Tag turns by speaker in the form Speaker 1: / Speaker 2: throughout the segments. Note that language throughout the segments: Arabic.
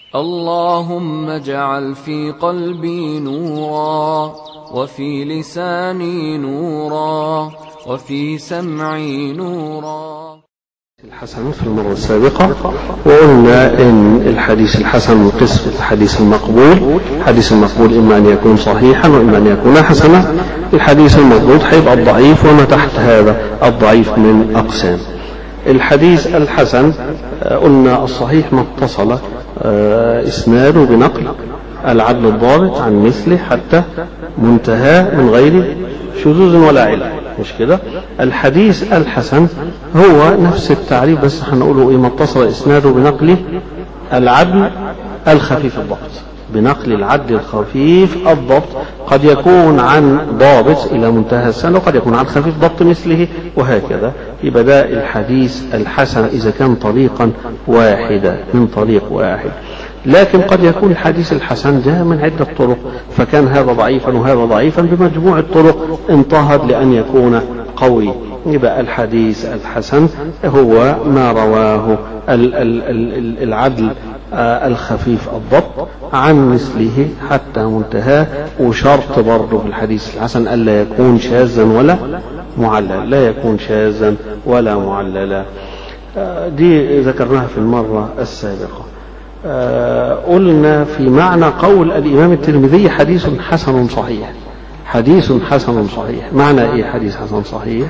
Speaker 1: اللهم اجعل في قلبي نورا، وفي لساني نورا، وفي سمعي نورا.
Speaker 2: الحسن في المرة السابقة وقلنا إن الحديث الحسن قسم الحديث المقبول. الحديث المقبول إما أن يكون صحيحا وإما أن يكون حسنا. الحديث المردود هيبقى الضعيف، وما تحت هذا الضعيف من أقسام. الحديث الحسن قلنا الصحيح ما اتصل إسناده بنقل العدل الضابط عن مثله حتى منتهى من غير شذوذ ولا علة، مش كده؟ الحديث الحسن هو نفس التعريف، بس هنقوله ما اتصل إسناده بنقل العدل الخفيف الضبط. بنقل العدل الخفيف الضبط، قد يكون عن ضابط إلى منتهى السنة، وقد يكون عن خفيف ضبط مثله، وهكذا. يبقى ده الحديث الحسن إذا كان طريقا واحدا من طريق واحد. لكن قد يكون الحديث الحسن جاء من عدة طرق، فكان هذا ضعيفا وهذا ضعيفا، بمجموع الطرق انتهض لأن يكون قوي. يبقى الحديث الحسن هو ما رواه العدل الخفيف الضبط عن مثله حتى منتهاه. وشرط برضه في الحديث الحسن ألا يكون شاذا ولا معلل، لا يكون شاذا ولا معللا. دي ذكرناها في المرة السابقة. قلنا في معنى قول الإمام الترمذي حديث حسن صحيح. حديث حسن صحيح معنى إيه حديث حسن صحيح؟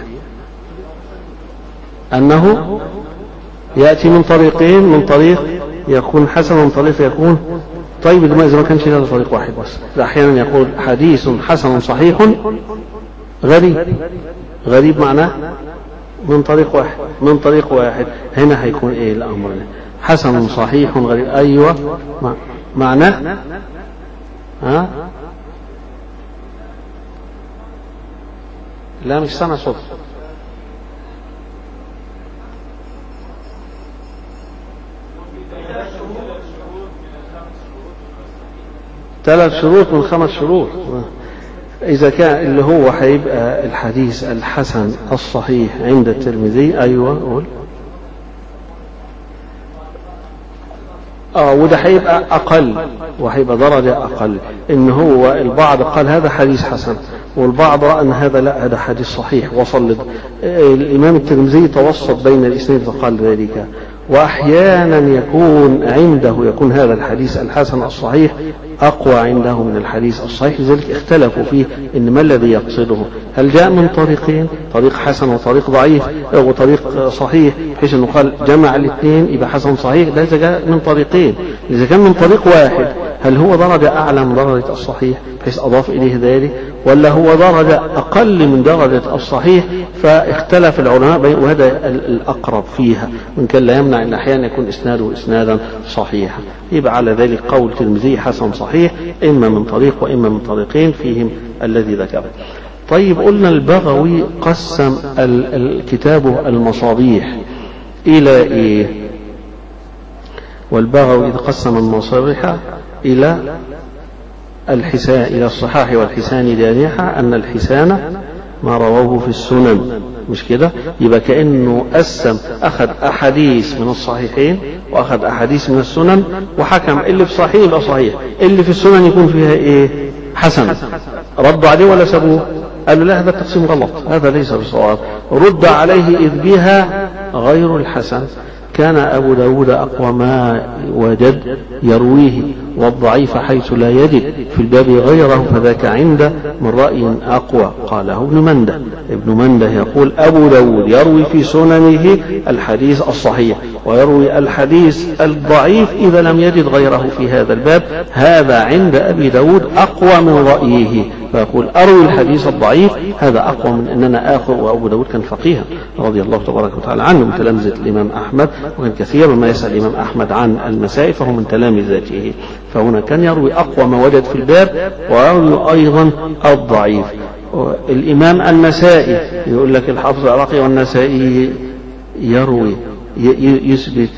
Speaker 2: أنه يأتي من طريقين، من طريق يكون حسن ومن طريق يكون طيب. إذا ما كانش هذا طريق واحد بس، أحيانا يقول حديث حسن صحيح غريب. غريب معناه من طريق واحد، من طريق واحد. هنا هيكون إيه الأمر؟ حسن صحيح غريب. أيوة معناه لا مش سامع صوت. ثلاث شروط من 5 شروط. إذا كان اللي هو هيبقى الحديث الحسن الصحيح عند الترمذي. أيوة قول. وده هيبقى أقل، وهيبقى درجة أقل. إن هو البعض قال هذا حديث حسن، والبعض رأى أن هذا لا، هذا حديث صحيح. وصل الإمام الترمذي توسط بين الاثنين فقال ذلك. وأحيانا يكون عنده يكون هذا الحديث الحسن الصحيح أقوى عنده من الحديث الصحيح، لذلك اختلفوا فيه إن ما الذي يقصده. هل جاء من طريقين، طريق حسن وطريق ضعيف وطريق صحيح، بحيث أنه قال جمع الاثنين يبقى حسن صحيح؟ ده إذا جاء من طريقين. إذا كان من طريق واحد هل هو درجة أعلى من درجة الصحيح بحيث أضاف إليه ذلك، ولا هو درجة أقل من درجة الصحيح؟ فاختلف العلماء، وهذا الأقرب فيها، وإن كان لا يمنع أن أحيانا يكون إسناده إسنادا صحيحا. يبقى على ذلك قول الترمذي حسن صحيح إما من طريق وإما من طريقين فيهم الذي ذكره. طيب قلنا البغوي قسم الكتاب المصابيح إلى إيه؟ والبغوي إذا قسم المصابيح إلى الحسان، إلى الصحاح والحسان جانحة، أن الحسان ما رواه في السنن، مش كده؟ يبقى كأنه قسم، أخذ أحاديث من الصحيحين وأخذ أحاديث من السنن، وحكم اللي في صحيح يبقى صحيح، اللي في السنن يكون فيها إيه؟ حسن. ردوا عليه ولا سابوه؟ قالوا لا، هذا التقسيم غلط، هذا ليس بصواب. رد عليه إذ بها غير الحسن. كان أبو داود أقوى ما وجد يرويه، والضعيف حيث لا يجد في الباب غيره، فذاك عند من رأي أقوى. قاله ابن منده. ابن منده يقول أبو داود يروي في سننه الحديث الصحيح، ويروي الحديث الضعيف إذا لم يجد غيره في هذا الباب. هذا عند أبي داود أقوى من رأيه، فيقول أروي الحديث الضعيف، هذا أقوى من أننا آخر. وأبو داود كان فقيها رضي الله تبارك وتعالى عنه، من تلامذة الإمام أحمد، وكان كثيرا ما يسأل الإمام أحمد عن المسائل، فهو من تلامذته. فهنا كان يروي أقوى ما وجد في الباب، ويروي أيضا الضعيف. الإمام النسائي يقول لك الحافظ العراقي والنسائي يروي يثبت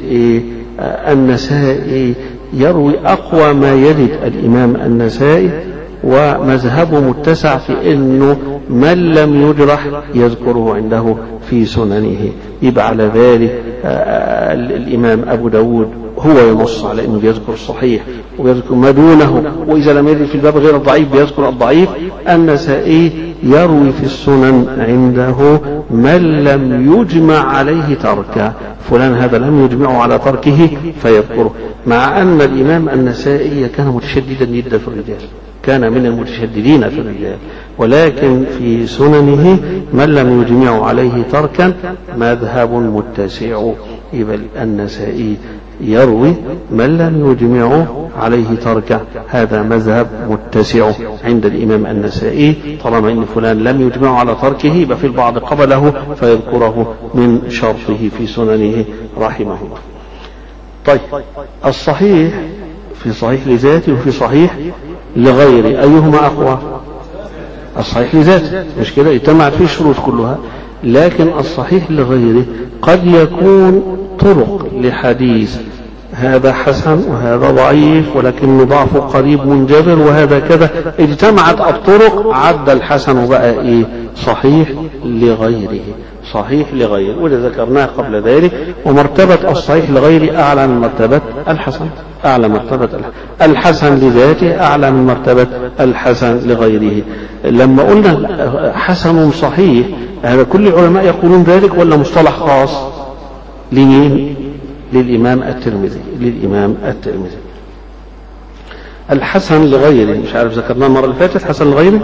Speaker 2: النسائي يروي أقوى ما يجد الإمام النسائي، ومذهبه متسع في أنه من لم يجرح يذكره عنده في سننه. يبقى على ذلك الإمام أبو داود هو ينص على أنه بيذكر الصحيح ويذكر ما دونه، وإذا لم يجد في الباب غير الضعيف بيذكر الضعيف. النسائي يروي في السنن عنده من لم يجمع عليه تركه، فلان هذا لم يجمع على تركه فيذكره، مع أن الإمام النسائي كان متشددا جدا في الرجال، كان من المتشددين في الرجال، ولكن في سننه من لم يجمع عليه تركا مذهب متسع. يبقى النسائي يروي من لم يجمع عليه تركا، هذا مذهب متسع عند الإمام النسائي، طالما أن فلان لم يجمع على تركه يبقى في البعض قبله فيذكره من شرطه في سننه رحمه الله. طيب، الصحيح في صحيح لذاته وفي صحيح لغيره، أيهما أقوى؟ الصحيح لذاته، مش كده؟ اجتمعت فيه الشروط كلها. لكن الصحيح لغيره قد يكون طرق لحديث هذا حسن وهذا ضعيف ولكن ضعفه قريب منجبر وهذا كذا، اجتمعت الطرق عد الحسن بقى ايه؟ صحيح لغيره، صحيح لغيره. وده ذكرناه قبل ذلك. ومرتبة الصحيح لغيره أعلى من مرتبة الحسن، أعلى مرتبة الحسن لذاته أعلى من مرتبة الحسن لغيره. لما قلنا حسن صحيح، هذا كل العلماء يقولون ذلك ولا مصطلح خاص؟ لمين؟ للإمام الترمذي، للإمام الترمذي. الحسن لغيره مش عارف ذكرناه المرة اللي فاتت، حسن لغيره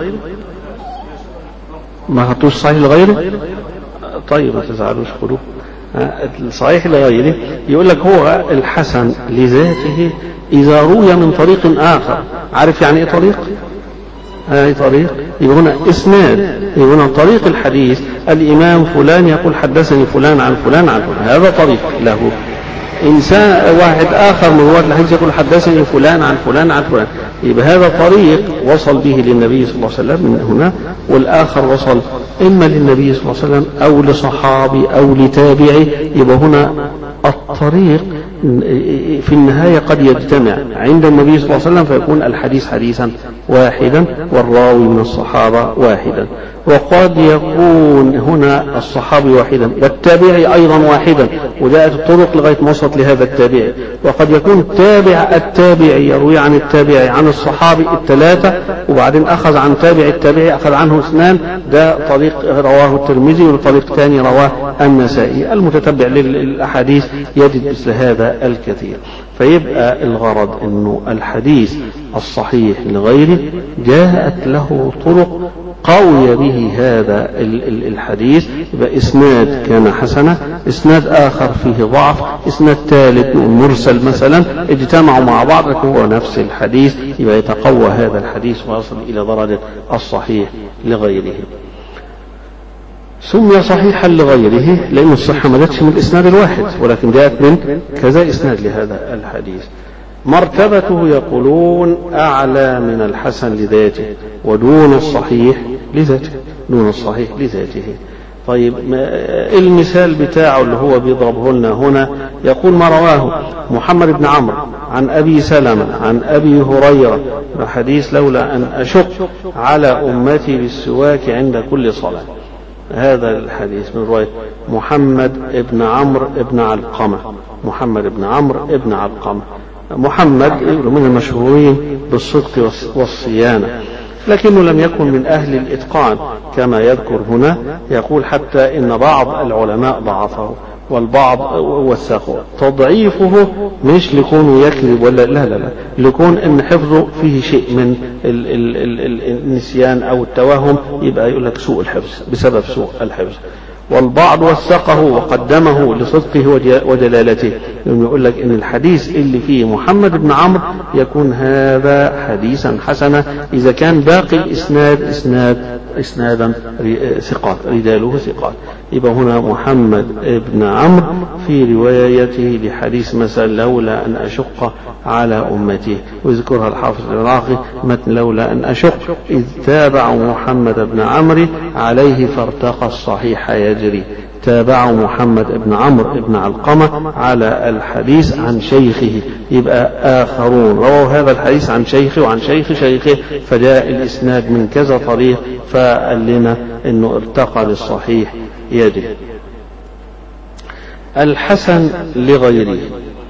Speaker 2: ما هتوش صحيح لغيره. طيب ما تزعلوش قلوب. الصحيح لغيره يقول لك هو الحسن لذاته إذا روي من طريق آخر. عارف يعني إيه طريق؟ أي طريق؟ يبقى هنا إسناد، يبقى هنا طريق الحديث الإمام فلان يقول حدثني فلان عن فلان عن فلان، هذا طريق له. إنسان واحد آخر من رواة الحديث يقول حدثني فلان عن فلان عن فلان، يبقى هذا طريق وصل به للنبي صلى الله عليه وسلم من هنا، والآخر وصل إما للنبي صلى الله عليه وسلم أو لصحابي أو لتابعي. يبقى هنا الطريق في النهاية قد يجتمع عند النبي صلى الله عليه وسلم فيكون الحديث حديثا واحدا والراوي من الصحابة واحدا، وقد يكون هنا الصحابي واحدا والتابعي أيضا واحدا، وجاءت الطرق لغاية ما وصلت لهذا التابعي. وقد يكون التابعي يروي عن التابعي عن الصحابي الثلاثة، وبعدين أخذ عن تابع التابعي أخذ عنه اثنان، ده طريق رواه الترمذي، وطريق ثاني رواه النسائي. المتتبع للأحاديث يجد مثل هذا الكثير. فيبقى الغرض أنه الحديث الصحيح لغيره جاءت له طرق قوي به هذا الحديث، يبقى إسناد كان حسنة، إسناد آخر فيه ضعف، إسناد ثالث مرسل مثلا، اجتمعوا مع بعض لكن هو نفس الحديث، يبقى يتقوى هذا الحديث ويصل إلى درجة الصحيح لغيره. سمي صحيحا لغيره لأن الصحة ما جاتش من الإسناد الواحد، ولكن جاءت من كذا إسناد لهذا الحديث. مرتبته يقولون أعلى من الحسن لذاته ودون الصحيح لذاته، دون الصحيح لذاته. طيب المثال بتاعه اللي هو بيضربه لنا هنا، يقول ما رواه محمد بن عمرو عن أبي سلمة عن أبي هريرة حديث لولا أن أشق على أمتي بالسواك عند كل صلاة. هذا الحديث من رواية محمد بن عمرو بن علقمة، محمد بن عمرو بن علقمة. محمد من المشهورين بالصدق والصيانة، لكنه لم يكن من أهل الإتقان كما يذكر هنا. يقول حتى إن بعض العلماء ضعفه والبعض وثقه. تضعيفه مش لكونه يكذب ولا لا، لكون ان حفظه فيه شيء من النسيان او التوهم، يبقى يقول لك سوء الحفظ بسبب سوء الحفظ. والبعض وثقه وقدمه لصدقه وجلالته، يقول لك ان الحديث اللي فيه محمد بن عمرو يكون هذا حديثا حسنا اذا كان باقي الاسناد اسنادا ثقات، رجاله ثقات. يبقى هنا محمد بن عمرو في روايته لحديث مثلا لولا ان اشق على امتي، ويذكرها الحافظ العراقي متن لولا ان اشق اذ تابعوا محمد بن عمرو عليه فارتقى الصحيح يجري. تابعوا محمد بن عمرو بن علقمة على الحديث عن شيخه، يبقى آخرون رووا هذا الحديث عن شيخه وعن شيخ شيخه، فجاء الإسناد من كذا طريق، فقال لنا أنه ارتقى للصحيح يجري. الحسن لغيره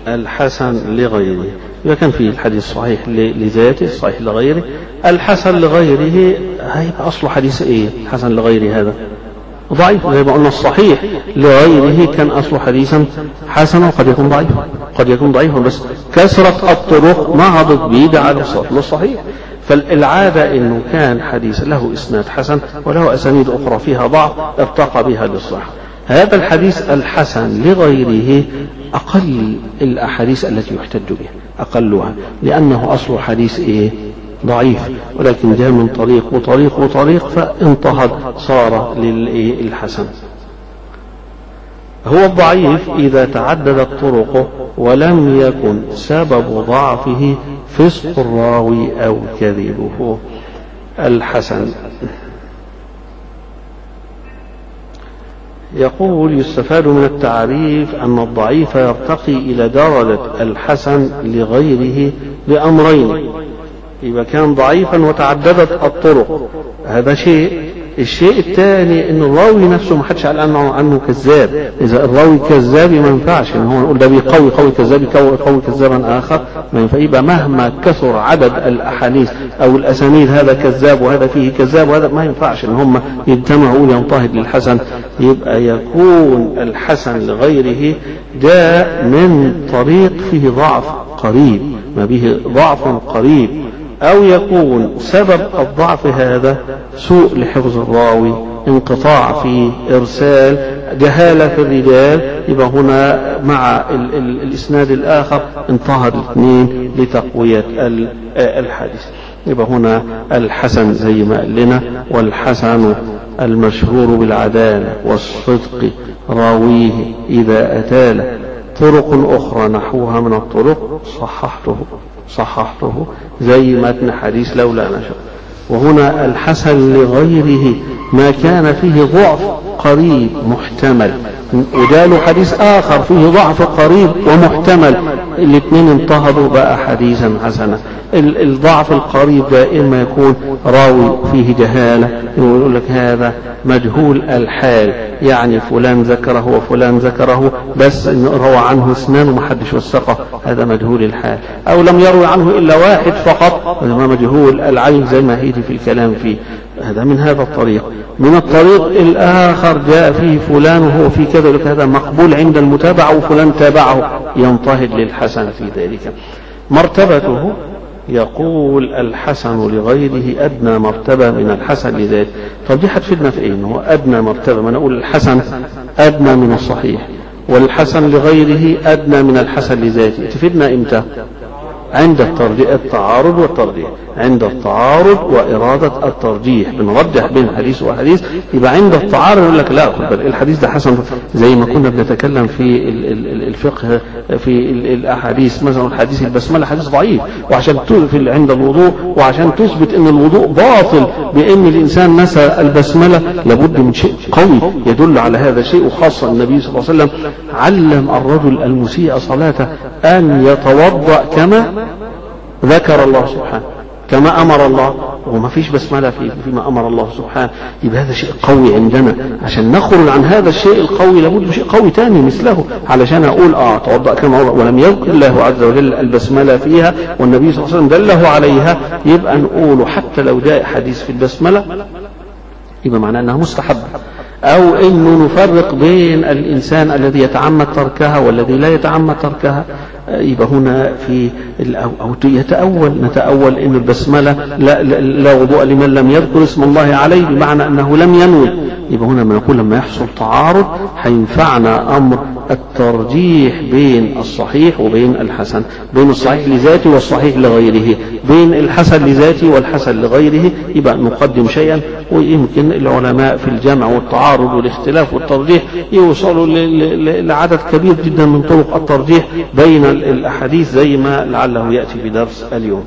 Speaker 2: الحسن لغيره. إذا كان فيه الحديث صحيح لذاته صحيح لغيره، الحسن لغيره هيبقى أصله حديث إيه؟ الحسن لغيره هذا ضعيف، زي ما قلنا الصحيح لغيره كان أصله حديثا حسنا، وقد يكون ضعيفا، قد يكون ضعيفا، بس كثرة الطرق نهضت به على الصحيح. فالعادة إنه كان حديث له إسناد حسن وله أسانيد أخرى فيها ضعف ارتقى بها للصحة. هذا الحديث الحسن لغيره أقل الأحاديث التي يحتج بها، أقلها، لأنه أصل حديث إيه؟ ضعيف، ولكن جاء من طريق وطريق وطريق فانتهض صار للحسن. هو الضعيف إذا تعددت طرقه ولم يكن سبب ضعفه فسق الراوي أو كذبه. الحسن يقول يستفاد من التعريف أن الضعيف يرتقي إلى درجة الحسن لغيره بأمرين: إذا كان ضعيفا وتعددت الطرق، هذا شيء. الشيء الثاني ان الراوي نفسه ما حدش قال عنه كذاب. اذا الراوي كذاب ما ينفعش ان هو نقول ده بيقوي قوي كذاب يقوي كذابا اخر، ما ينفع. يبقى مهما كثر عدد الاحاديث او الاسانيد هذا كذاب وهذا فيه كذاب وهذا، ما ينفعش ان هم يجتمعوا ينتهض للحسن. يبقى يكون الحسن لغيره جاء من طريق فيه ضعف قريب، ما به ضعف قريب، أو يكون سبب الضعف هذا سوء لحفظ الراوي، انقطاع في إرسال، جهالة في الرجال. يبقى هنا مع الإسناد الآخر انتهض الاثنين لتقوية الحديث. يبقى هنا الحسن زي ما قال لنا: والحسن المشهور بالعدالة والصدق راويه إذا أتاله طرق أخرى نحوها من الطرق صححته زي متن حديث لولا نشر. وهنا الحسن لغيره ما كان فيه ضعف قريب محتمل، وجاله حديث آخر فيه ضعف قريب ومحتمل، الاثنين انتهضوا بقى حديثا حسنا. الضعف القريب دائما يكون راوي فيه جهالة، يقول لك هذا مجهول الحال، يعني فلان ذكره وفلان ذكره بس روى عنه اثنان ومحدش وثقه، هذا مجهول الحال. أو لم يروي عنه إلا واحد فقط، هذا مجهول العين زي ما هيجي في الكلام فيه. هذا من هذا الطريق. من الطريق الآخر جاء فيه فلان وهو في كذا، لك هذا مقبول عند المتابعة وفلان تابعه، ينتهض للحسن في ذلك. مرتبته يقول الحسن لغيره أدنى مرتبة من الحسن لذاته. طب دي هتفيدنا في إيه؟ هو أدنى مرتبة، ما نقول الحسن أدنى من الصحيح والحسن لغيره أدنى من الحسن لذاته. تفيدنا إمتى؟ عند التعارض والترجيح، عند التعارض وإرادة الترجيح، بنرجح بين حديث وحديث. يبقى عند التعارض يقول لك لا خد بالك الحديث ده حسن، زي ما كنا بنتكلم في الفقه في الأحاديث، مثلا حديث البسملة حديث ضعيف، وعشان عند الوضوء وعشان تثبت ان الوضوء باطل بان الانسان نسى البسملة لابد من شيء قوي يدل على هذا الشيء. وخاصة النبي صلى الله عليه وسلم علم الرجل المسيء صلاته أن يتوضأ كما ذكر الله سبحانه، كما أمر الله، وما فيش بسملة فيما أمر الله سبحانه. يبقى هذا شيء قوي عندنا، عشان نخرج عن هذا الشيء القوي لابد شيء قوي تاني مثله، علشان أقول توضأ كما أمر ولم يذكر الله عز وجل البسملة فيها والنبي صلى الله عليه وسلم دله عليها، يبقى نقول حتى لو جاء حديث في البسملة يبقى معناه أنها مستحب. أو إنه نفرق بين الإنسان الذي يتعمد تركها والذي لا يتعمد تركها. يبقى هنا في أو نتأول إن البسملة لا وضوء لمن لم يذكر اسم الله عليه، بمعنى أنه لم ينوي. يبقى هنا ما نقول لما يحصل تعارض هينفعنا أمر الترجيح بين الصحيح وبين الحسن، بين الصحيح لذاته والصحيح لغيره، بين الحسن لذاته والحسن لغيره. يبقى نقدم شيئا، ويمكن العلماء في الجمع والتعارض والاختلاف والترجيح يوصلوا لعدد كبير جدا من طرق الترجيح بين الأحاديث زي ما لعله يأتي في درس اليوم.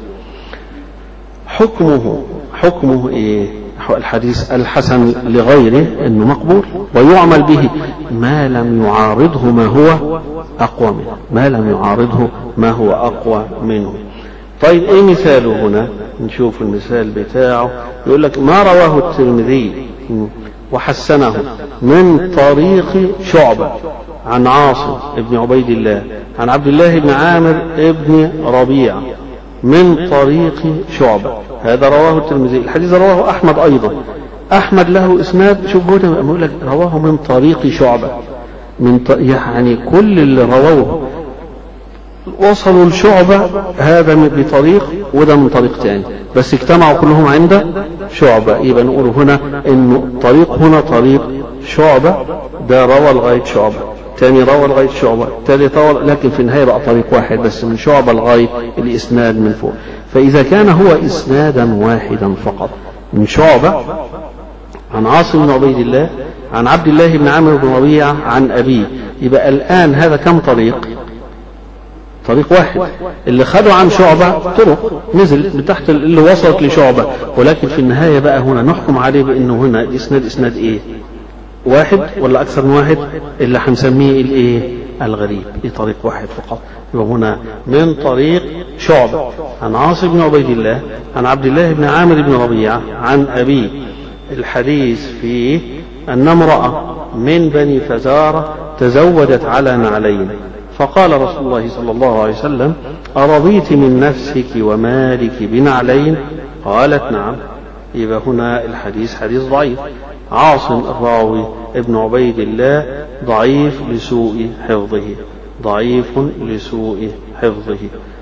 Speaker 2: حكمه إيه؟ الحديث الحسن لغيره انه مقبول ويعمل به ما لم يعارضه ما هو اقوى منه، ما لم يعارضه ما هو اقوى منه. طيب ايه مثاله هنا؟ نشوف المثال بتاعه. يقول لك ما رواه الترمذي وحسنه من طريق شعبة عن عاصم بن عبيد الله عن عبد الله بن عامر بن ربيعة من طريق شعبة. هذا رواه الترمذي. الحديث رواه أحمد أيضا. أحمد له إسناد، شوف جوده يقول لك رواه من طريق شعبة، يعني كل اللي رووه وصلوا لشعبة هذا بطريق وده من طريق تاني، بس اجتمعوا كلهم عند شعبة. يبقى نقول هنا انه طريق هنا طريق شعبة، ده روى لغاية شعبة، تاني روى لغاية شعبة، تالت روى، لكن في النهاية بقى طريق واحد بس من شعبة لغاية الإسناد من فوق. فإذا كان هو إسنادا واحدا فقط من شعبة عن عاصم بن عبيد الله عن عبد الله بن عامر بن ربيعة عن أبيه، يبقى الآن هذا كم طريق؟ طريق واحد. اللي خدوا عن شعبة طرق نزل من تحت اللي وصلت لشعبة، ولكن في النهاية بقى هنا نحكم عليه بأنه هنا الإسناد إسناد إيه؟ واحد ولا أكثر من واحد؟ اللي هنسميه الإيه؟ الغريب، طريق واحد فقط. يبقى هنا من طريق شعبة عن عاصم بن عبيد الله عن عبد الله بن عامر بن ربيعة عن أبيه. الحديث فيه أن امرأة من بني فزارة تزودت على نعلين، فقال رسول الله صلى الله عليه وسلم: أرضيت من نفسك ومالك بنعلين؟ قالت: نعم. يبقى هنا الحديث حديث ضعيف. عاصم الراوي ابن عبيد الله ضعيف لسوء حفظه، ضعيف لسوء حفظه.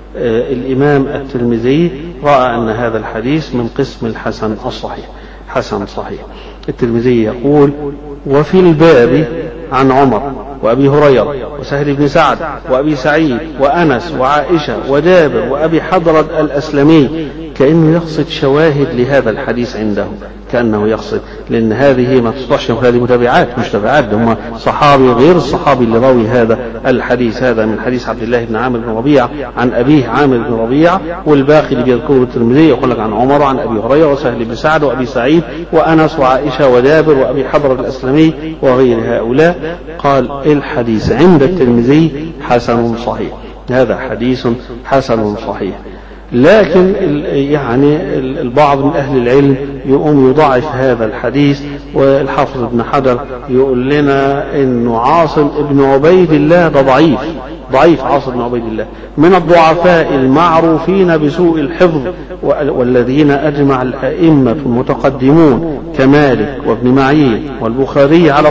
Speaker 2: الإمام الترمذي رأى أن هذا الحديث من قسم الحسن الصحيح، حسن صحيح. الترمذي يقول: وفي الباب عن عمر وأبي هريرة وسهل بن سعد وأبي سعيد وأنس وعائشة وجابر وأبي حضرة الأسلمي، كأنه يقصد شواهد لهذا الحديث عنده، كأنه يقصد، لأن هذه ما تصلحش هذه متابعات، مش تبعات، هم صحابي غير الصحابي اللي راوي هذا الحديث. هذا من حديث عبد الله بن عامر بن ربيعة عن أبيه عامر بن ربيعة، والباقي اللي بيذكره الترمذي يقول لك عن عمر وعن أبي هريرة وسهل بن سعد وأبي سعيد وأنس وعائشة وجابر وأبي حضرة الأسلمي وغير هؤلاء. قال الحديث عند الترمذي حسن صحيح، هذا حديث حسن صحيح. لكن يعني البعض من أهل العلم يقوم يضعف هذا الحديث، والحافظ ابن حجر يقول لنا إنه عاصم ابن عبيد الله ده ضعيف عاصم بن عبيد الله من الضعفاء المعروفين بسوء الحفظ، والذين أجمع الأئمة المتقدمون كمالك وابن معين والبخاري على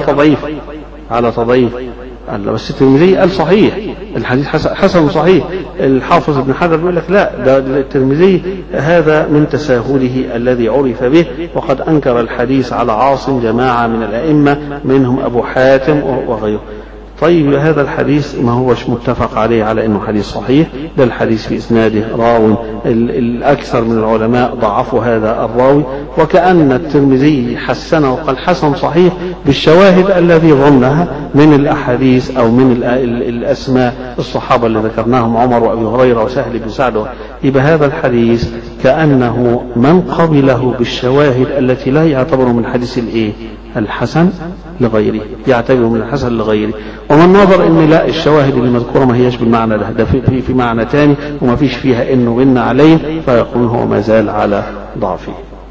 Speaker 2: تضعيف. بس الترمذي قال صحيح، الحديث حسن صحيح. الحافظ ابن حجر بيقول لك لا، ده الترمذي هذا من تساهله الذي عرف به، وقد أنكر الحديث على عاصم جماعة من الأئمة منهم أبو حاتم وغيره. طيب هذا الحديث ما هوش متفق عليه على أنه حديث صحيح، ده الحديث في إسناده راوي الأكثر من العلماء ضعفوا هذا الراوي، وكأن الترمذي حسنه وقال حسن صحيح بالشواهد الذي ضمنها من الأحاديث أو من الأسماء الصحابة اللي ذكرناهم عمر وأبي هريرة وسهل بن سعد. يبقى هذا الحديث كأنه من قبله بالشواهد التي لا يعتبر من حديث الحسن لغيره، يعتبر من الحسن لغيره. ومن نظر ان لا، الشواهد اللي مذكوره ما هيش بالمعنى ده في معنى تاني وما فيش فيها انه بنا عليه، فيقول هو ما زال على ضعفه.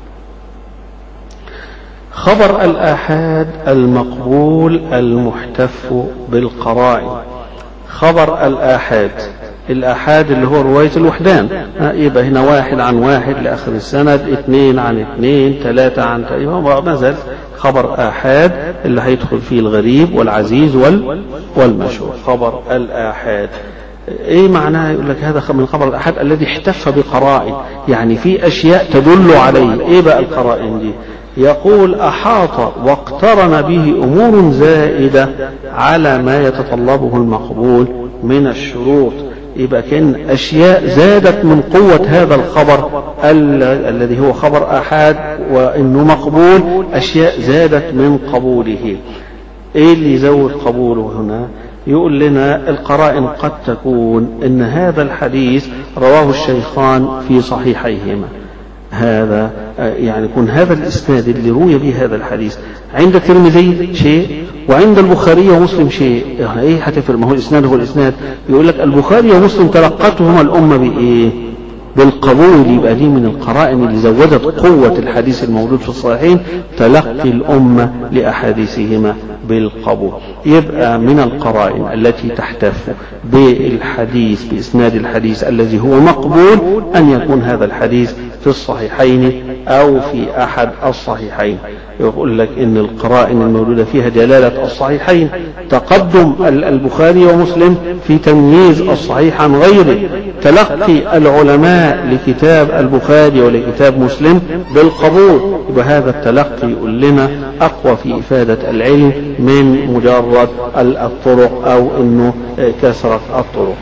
Speaker 2: خبر الآحاد المقبول المحتف بالقرائن. خبر الآحاد اللي هو رواية الوحدان، يبقى هنا واحد عن واحد لآخر السند، اثنين عن اثنين، ثلاثة عن ثلاثة، ما زال خبر آحاد اللي هيدخل فيه الغريب والعزيز والمشهور. خبر الآحاد ايه معناه؟ يقول لك هذا من خبر الآحاد الذي احتف بقرائن، يعني في أشياء تدل عليه. ايه بقى القرائن دي؟ يقول أحاط واقترن به أمور زائدة على ما يتطلبه المقبول من الشروط. يبقى كان أشياء زادت من قوة هذا الخبر الذي هو خبر آحاد وإنه مقبول، أشياء زادت من قبوله. إيه اللي يزود قبوله هنا؟ يقول لنا القرائن قد تكون إن هذا الحديث رواه الشيخان في صحيحيهما، هذا يعني يكون هذا الإسناد اللي روي به هذا الحديث عند الترمذي شيء وعند البخاري ومسلم شيء. يعني ايه هتفرق؟ ما هو الإسناد هو الإسناد. يقول لك البخاري ومسلم تلقتهما الأمة بإيه؟ بالقبول. يبقى دي من القرائن اللي زودت قوة الحديث الموجود في الصحيحين، تلقي الأمة لأحاديثهما بالقبول. يبقى من القرائن التي تحتف بالحديث بإسناد الحديث الذي هو مقبول أن يكون هذا الحديث في الصحيحين أو في أحد الصحيحين. يقول لك إن القرائن الموجودة فيها دلالة الصحيحين تقدم البخاري ومسلم في تمييز الصحيح عن غيره، تلقي العلماء لكتاب البخاري ولكتاب مسلم بالقبول، وهذا التلقي يقول لنا أقوى في إفادة العلم من مجرد الطرق أو إنه كثرة الطرق.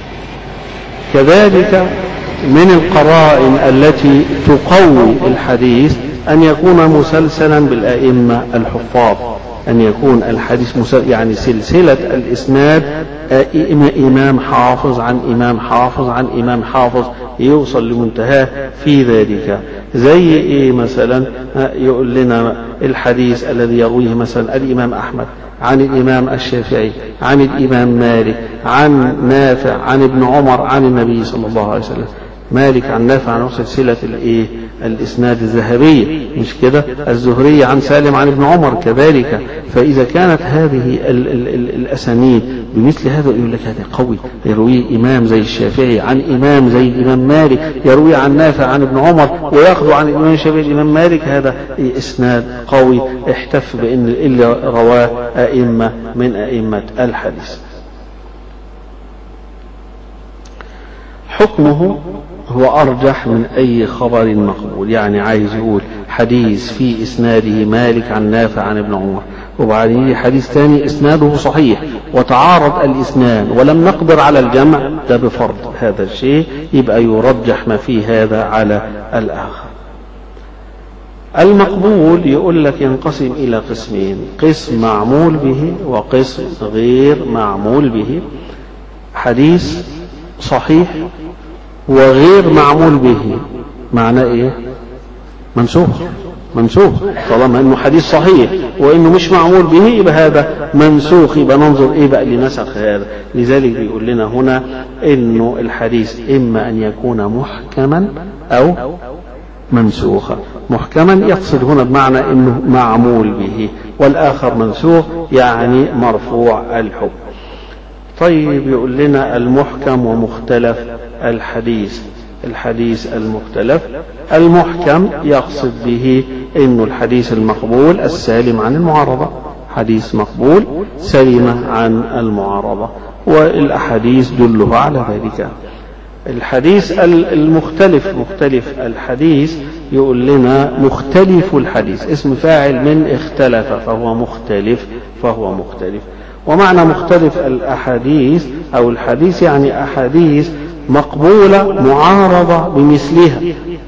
Speaker 2: كذلك من القرائن التي تقوي الحديث أن يكون مسلسلا بالأئمة الحفاظ، أن يكون الحديث يعني سلسلة الإسناد إمام حافظ عن إمام حافظ عن إمام حافظ يوصل لمنتهاه في ذلك. زي إيه مثلا؟ يقول لنا الحديث الذي يرويه مثلا الإمام أحمد عن الإمام الشافعي عن الإمام مالك عن نافع عن ابن عمر عن النبي صلى الله عليه وسلم. مالك عن نافع عن سلسلة الإسناد الذهبية، مش كده؟ الزهري عن سالم عن ابن عمر كذلك. فإذا كانت هذه الأسانيد بمثل هذا يقول لك هذا قوي، يروي إمام زي الشافعي عن إمام زي الإمام مالك، يروي عن نافع عن ابن عمر ويأخذ عن الإمام الشافعي الإمام مالك، هذا إسناد قوي احتف بأن إلا رواه أئمة من أئمة الحديث. حكمه هو أرجح من أي خبر مقبول، يعني عايز يقول حديث في إسناده مالك عن نافع عن ابن عمر، وبعدين حديث ثاني إسناده صحيح وتعارض الإسناد ولم نقدر على الجمع، ده بفرض هذا الشيء يبقى يرجح ما فيه هذا على الآخر. المقبول يقول لك ينقسم إلى قسمين، قسم معمول به وقسم غير معمول به. حديث صحيح وغير معمول به معناه ايه؟ منسوخ طالما انه حديث صحيح وانه مش معمول به يبقى هذا منسوخ، يبقى ننظر ايه بقى لنسخ هذا. لذلك بيقول لنا هنا انه الحديث اما ان يكون محكما او منسوخا. محكما يقصد هنا بمعنى انه معمول به، والاخر منسوخ يعني مرفوع الحكم. طيب يقول لنا المحكم ومختلف الحديث المختلف. المحكم يقصد به إنه الحديث المقبول السالم عن المعارضة، حديث مقبول سلم عن المعارضة، والأحاديث دله على ذلك. الحديث المختلف مختلف الحديث يقول لنا مختلف الحديث، اسم فاعل من اختلف فهو مختلف. ومعنى مختلف الأحاديث أو الحديث يعني أحاديث مقبولة معارضة بمثلها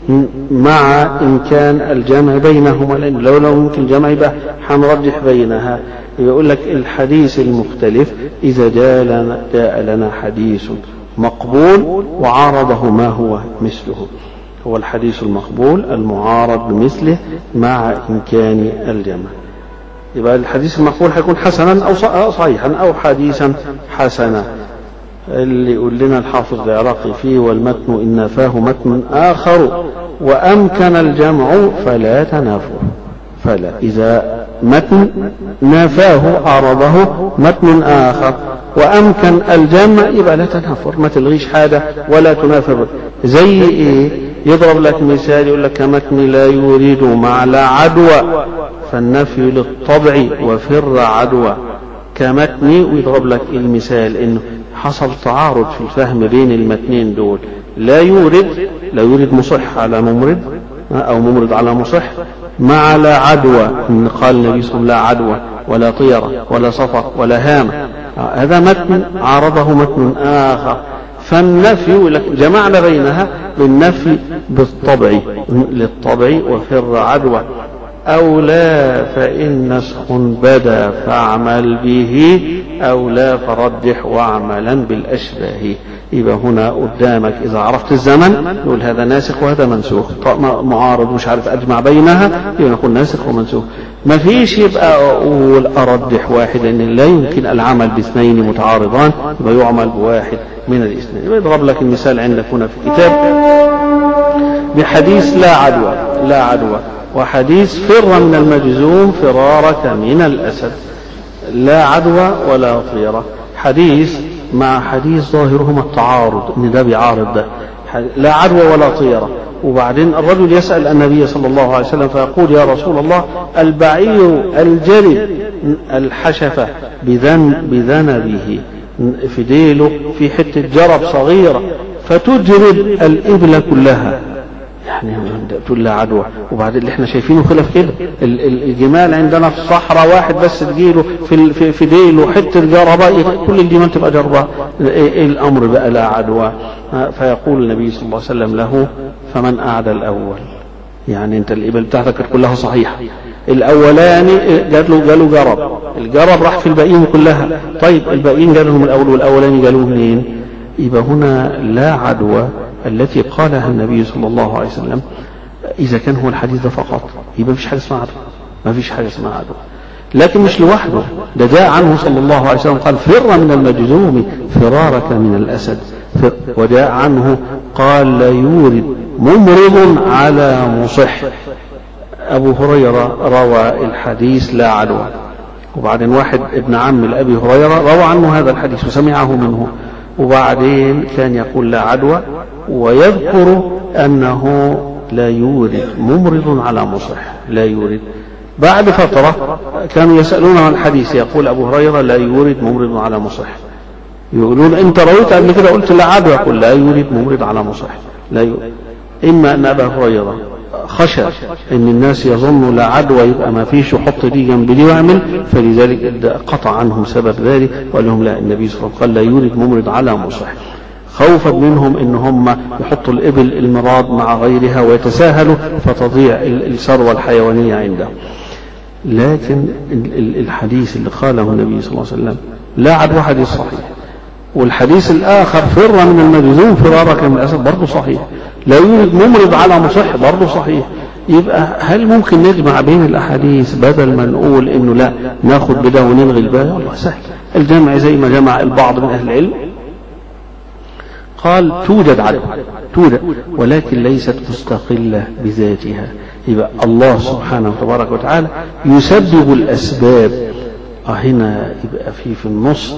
Speaker 2: مع إمكان الجمع بينهما، لأن لو ممكن الجمع يبقى هنرجح بينها. يقول لك الحديث المختلف إذا جاء لنا حديث مقبول وعارضه ما هو مثله، هو الحديث المقبول المعارض بمثله مع إمكان الجمع. يبقى الحديث المقبول هيكون حسنا أو صحيحا أو حديثا حسنا. اللي يقول لنا الحافظ العراقي فيه والمتن إن نافاه متن آخر وأمكن الجمع فلا تنافوا. فلا إذا متن نافاه عرضه متن آخر وأمكن الجمع يبقى لا تنافر، ما تلغيش حاجة ولا تنافر. زي إيه؟ يضرب لك مثال يقول لك كمتن لا يريد مع لا عدوى فالنفي للطبع وفر عدوى كمتن، ويضرب لك المثال إنه حصل تعارض في الفهم بين المتنين دول، لا يورد مصح على ممرض أو ممرض على مصح مع لا عدوى، قال النبي صلى الله عليه وسلم لا عدوى ولا طيرة ولا صفر ولا هامة، هذا متن عارضه متن آخر. فالنفي جمعنا بينها بالنفي بالطبع للطبع وفر عدوى. أو لا فإن نسخ بدا فاعمل به أو لا فرجح واعملا بالأشباه. يبقى هنا قدامك إذا عرفت الزمن نقول هذا ناسخ وهذا منسوخ، معارض مش عارف أجمع بينها يبقى نقول ناسخ ومنسوخ. ما فيش يبقى أقول أرجح واحد لأن لا يمكن العمل باثنين متعارضان، يبقى يعمل بواحد من الاثنين. يبقى يضرب لك المثال عندك هنا في الكتاب بحديث لا عدوى وحديث فر من المجذوم فرارك من الأسد. لا عدوى ولا طيرة، حديث مع حديث ظاهرهما التعارض، ان ده بيعارض ده، لا عدوى ولا طيرة. وبعدين الرجل يسأل النبي صلى الله عليه وسلم فيقول يا رسول الله البعير الجرب الحشفة بذنبه في ديله في حتة جرب صغيرة فتجرب الإبل كلها، يعني تقول لا عدوى. وبعدين اللي احنا شايفينه خلاف كده، الجمال عندنا في الصحراء واحد بس تجيله في ديله حتة جرباء كل الجمال تبقى جرباء، ايه الامر بقى لا عدوى؟ فيقول النبي صلى الله عليه وسلم له فمن أعدى الأول، يعني انت الإبل بتاعتك كلها صحيحة، الأولاني جاله جرب، الجرب راح في الباقيين كلها، طيب الباقيين جالهم الأول والأولاني جاله منين؟ يبقى هنا لا عدوى التي قالها النبي صلى الله عليه وسلم إذا كان هو الحديث ده فقط يبقى مفيش حاجة اسمها عدوى، مفيش حاجة اسمها عدوى. لكن مش لوحده، ده جاء عنه صلى الله عليه وسلم قال فر من المجذوم فرارك من الأسد، وجاء عنه قال لا يورد ممرض على مصح. أبو هريرة روى الحديث لا عدوى، وبعدين واحد ابن عم لأبي هريرة روى عنه هذا الحديث وسمعه منه، وبعدين كان يقول لا عدوى ويذكر أنه لا يورد ممرض على مصح، لا يورد. بعد فترة كانوا يسألون عن الحديث، يقول أبو هريرة لا يورد ممرض على مصح، يقولون أنت رويت قبل كده قلت لا عدوى، يقول لا يورد ممرض على مصح، لا يورد. إما أن أبا هريرة خشى أن الناس يظنوا لا عدوى يبقى ما فيش وحط دي جنب دي ويعمل، فلذلك قطع عنهم سبب ذلك وقال لهم لا، النبي صلى الله عليه وسلم قال لا يورد ممرض على مصح، خوفا منهم ان هم يحطوا الإبل المراد مع غيرها ويتساهلوا فتضيع الثروة الحيوانية عندهم. لكن الحديث اللي قاله النبي صلى الله عليه وسلم لا عدوى حديث صحيح، والحديث الآخر فر من المجذوم فرارك من الأسد برضه صحيح، لا يوجد ممرض على مصح برضه صحيح. يبقى هل ممكن نجمع بين الأحاديث بدل ما نقول إنه لا ناخد بده ونلغي الباقي؟ والله سهل الجمع، زي ما جمع البعض من أهل العلم قال توجد عدوى، توجد ولكن ليست مستقلة بذاتها. يبقى الله سبحانه وتبارك وتعالى يسبب الأسباب، هنا يبقى في النص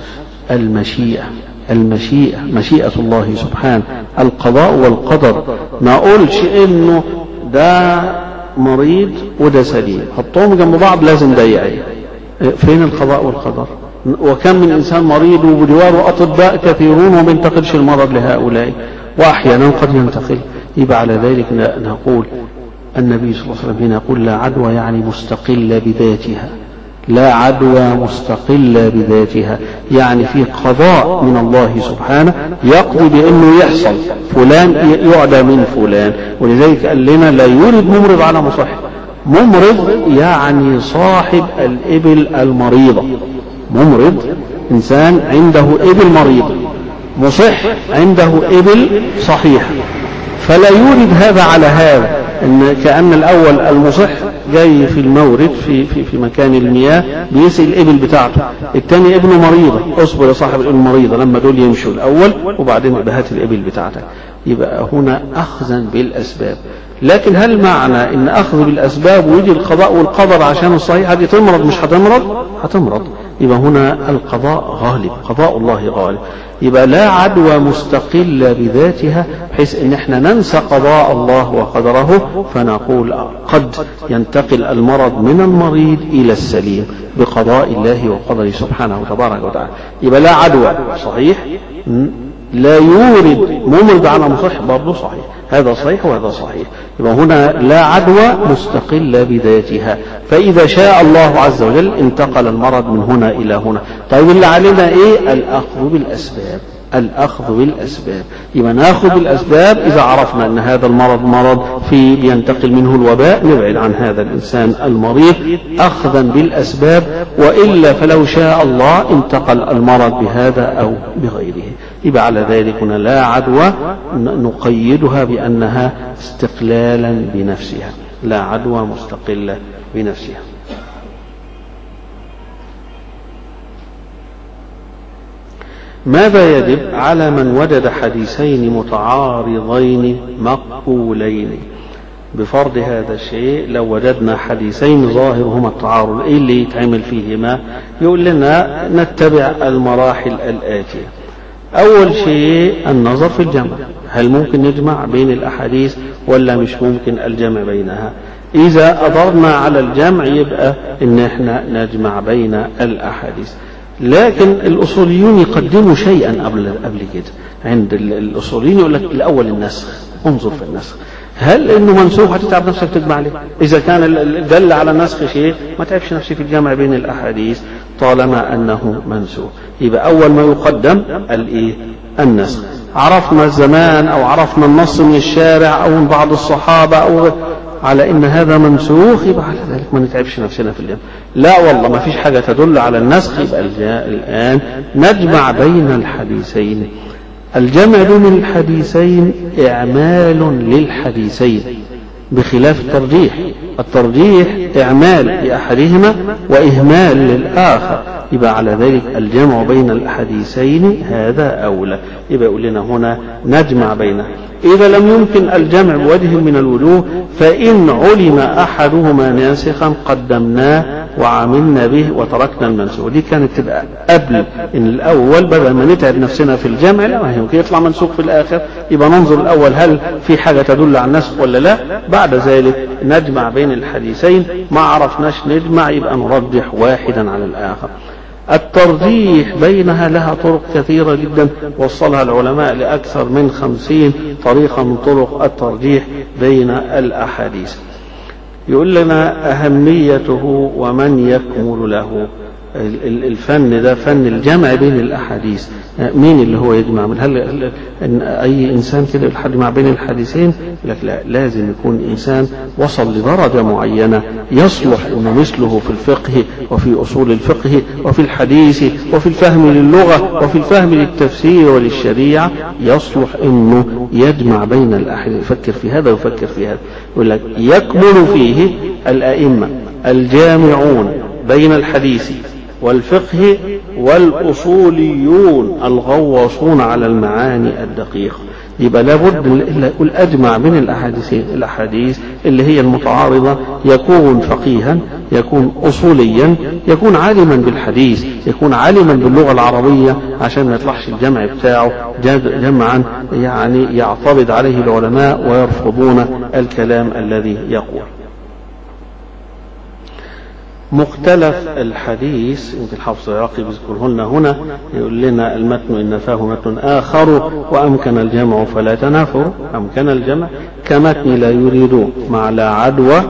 Speaker 2: المشيئة مشيئة الله سبحانه، القضاء والقدر. ما أقولش إنه ده مريض وده سليم حطهم جنب بعض لازم ده يعي، فين القضاء والقدر؟ وكم من إنسان مريض وبجواره أطباء كثيرون وما ينتقلش المرض لهؤلاء، وأحيانا قد ينتقل. يبقى على ذلك نقول النبي صلى الله عليه وسلم هنا يقول لا عدوى يعني مستقلة بذاتها، لا عدوى مستقلة بذاتها، يعني في قضاء من الله سبحانه يقضي بأنه يحصل فلان يعدى من فلان. ولذلك قال لنا لا يورد ممرض على مصح، ممرض يعني صاحب الإبل المريضة، ممرض إنسان عنده إبل مريضة، مصح عنده إبل صحيحة، فلا يورد هذا على هذا، إن كأن الأول المصح جاي في المورد في مكان المياه بيسقي الإبل بتاعته، الثاني ابنه مريضة، اصبر يا صاحب الإبل المريضة لما دول يمشوا الأول وبعدين هات الإبل بتاعتك. يبقى هنا أخذا بالأسباب. لكن هل معنى إن أخذ بالأسباب ويجي القضاء والقدر عشان الصحيحة دي تمرض مش هتمرض؟ يبقى هنا القضاء غالب، قضاء الله غالب. يبقى لا عدوى مستقلة بذاتها بحيث ان احنا ننسى قضاء الله وقدره فنقول قد ينتقل المرض من المريض الى السليم بقضاء الله وقدره سبحانه وتبارك وتعالى. يبقى لا عدوى صحيح، لا يورد ممرض على مصح برضه صحيح، هذا صحيح وهذا صحيح. يبقى هنا لا عدوى مستقلة بذاتها، فإذا شاء الله عز وجل انتقل المرض من هنا إلى هنا. طيب اللي علينا إيه؟ الأخذ بالأسباب، الأخذ بالأسباب. يبقى نأخذ بالأسباب إذا عرفنا أن هذا المرض مرض ينتقل منه الوباء نبعد عن هذا الإنسان المريض أخذا بالأسباب، وإلا فلو شاء الله انتقل المرض بهذا أو بغيره. يبقى على ذلك هنا لا عدوى نقيدها بأنها استقلالا بنفسها، لا عدوى مستقلة بنفسها. ماذا يجب على من وجد حديثين متعارضين مقبولين؟ بفرض هذا الشيء لو وجدنا حديثين ظاهرهما التعارض إيه اللي يتعمل فيهما؟ يقول لنا نتبع المراحل الآتية. أول شيء النظر في الجمع، هل ممكن نجمع بين الأحاديث ولا مش ممكن الجمع بينها؟ إذا أضرنا على الجمع يبقى إن احنا نجمع بين الأحاديث. لكن الأصوليون يقدموا شيئا قبل كده. عند الأصوليين يقول لك الأول النسخ، انظر في النسخ، هل انه منسوخ هتتعب نفسك تجمع عليه؟ اذا كان دل على نسخ شيء ما تعبش نفسي في الجمع بين الاحاديث طالما انه منسوخ. يبقى اول ما يقدم الايه؟ النسخ. عرفنا الزمان او عرفنا النص من الشارع او من بعض الصحابه او على ان هذا منسوخ، يبقى على ذلك ما نتعبش نفسنا في الجمع. لا والله ما فيش حاجه تدل على النسخ، يبقى الان نجمع بين الحديثين. الجمع بين الحديثين إعمال للحديثين بخلاف الترجيح. الترجيح إعمال لأحدهما وإهمال للآخر، يبقى على ذلك الجمع بين الحديثين هذا أولى. يبقى يقول لنا هنا نجمع بينه. إذا لم يمكن الجمع بوجه من الوجوه فإن علم أحدهما ناسخا قدمناه وعملنا به وتركنا المنسوخ. دي كانت تبقى قبل إن الأول بدل ما نتعب نفسنا في الجمع، لا ما يمكن يطلع منسوخ في الآخر، يبقى ننظر الأول هل في حاجة تدل على النسخ ولا لا، بعد ذلك نجمع بين الحديثين. ما عرفناش نجمع يبقى نرجح واحدا على الآخر. الترجيح بينها لها طرق كثيرة جدا وصلها العلماء لأكثر من 50 طريقة من طرق الترجيح بين الأحاديث. يقول لنا أهميته ومن يكمل له. الفن ده فن الجمع بين الأحاديث. مين اللي هو يجمع؟ هل أي إنسان كده يجمع بين الحديثين؟ لك لا، لازم يكون إنسان وصل لدرجة معينة يصلح إنه مثله في الفقه وفي أصول الفقه وفي الحديث وفي الفهم للغة وفي الفهم للتفسير وللشريعة، يصلح إنه يجمع بين الأحاديث، يفكر في هذا ويفكر في هذا. يقول لك يكمل فيه الأئمة الجامعون بين الحديث والفقه والأصوليون الغواصون على المعاني الدقيقة. يبقى لابد يقول أجمع بين الأحاديث اللي هي المتعارضة، يكون فقيها، يكون أصوليا، يكون عالما بالحديث، يكون عالما باللغة العربية، عشان ما يطلعش الجمع بتاعه جمعا يعني يعترض عليه العلماء ويرفضون الكلام الذي يقول. مختلف الحديث يمكن الحافظ العراقي بيذكره لنا هنا، يقول لنا المتن إن فاه متن آخر وأمكن الجمع فلا تنافر. أمكن الجمع كمتن لا يريد مع لا عدوى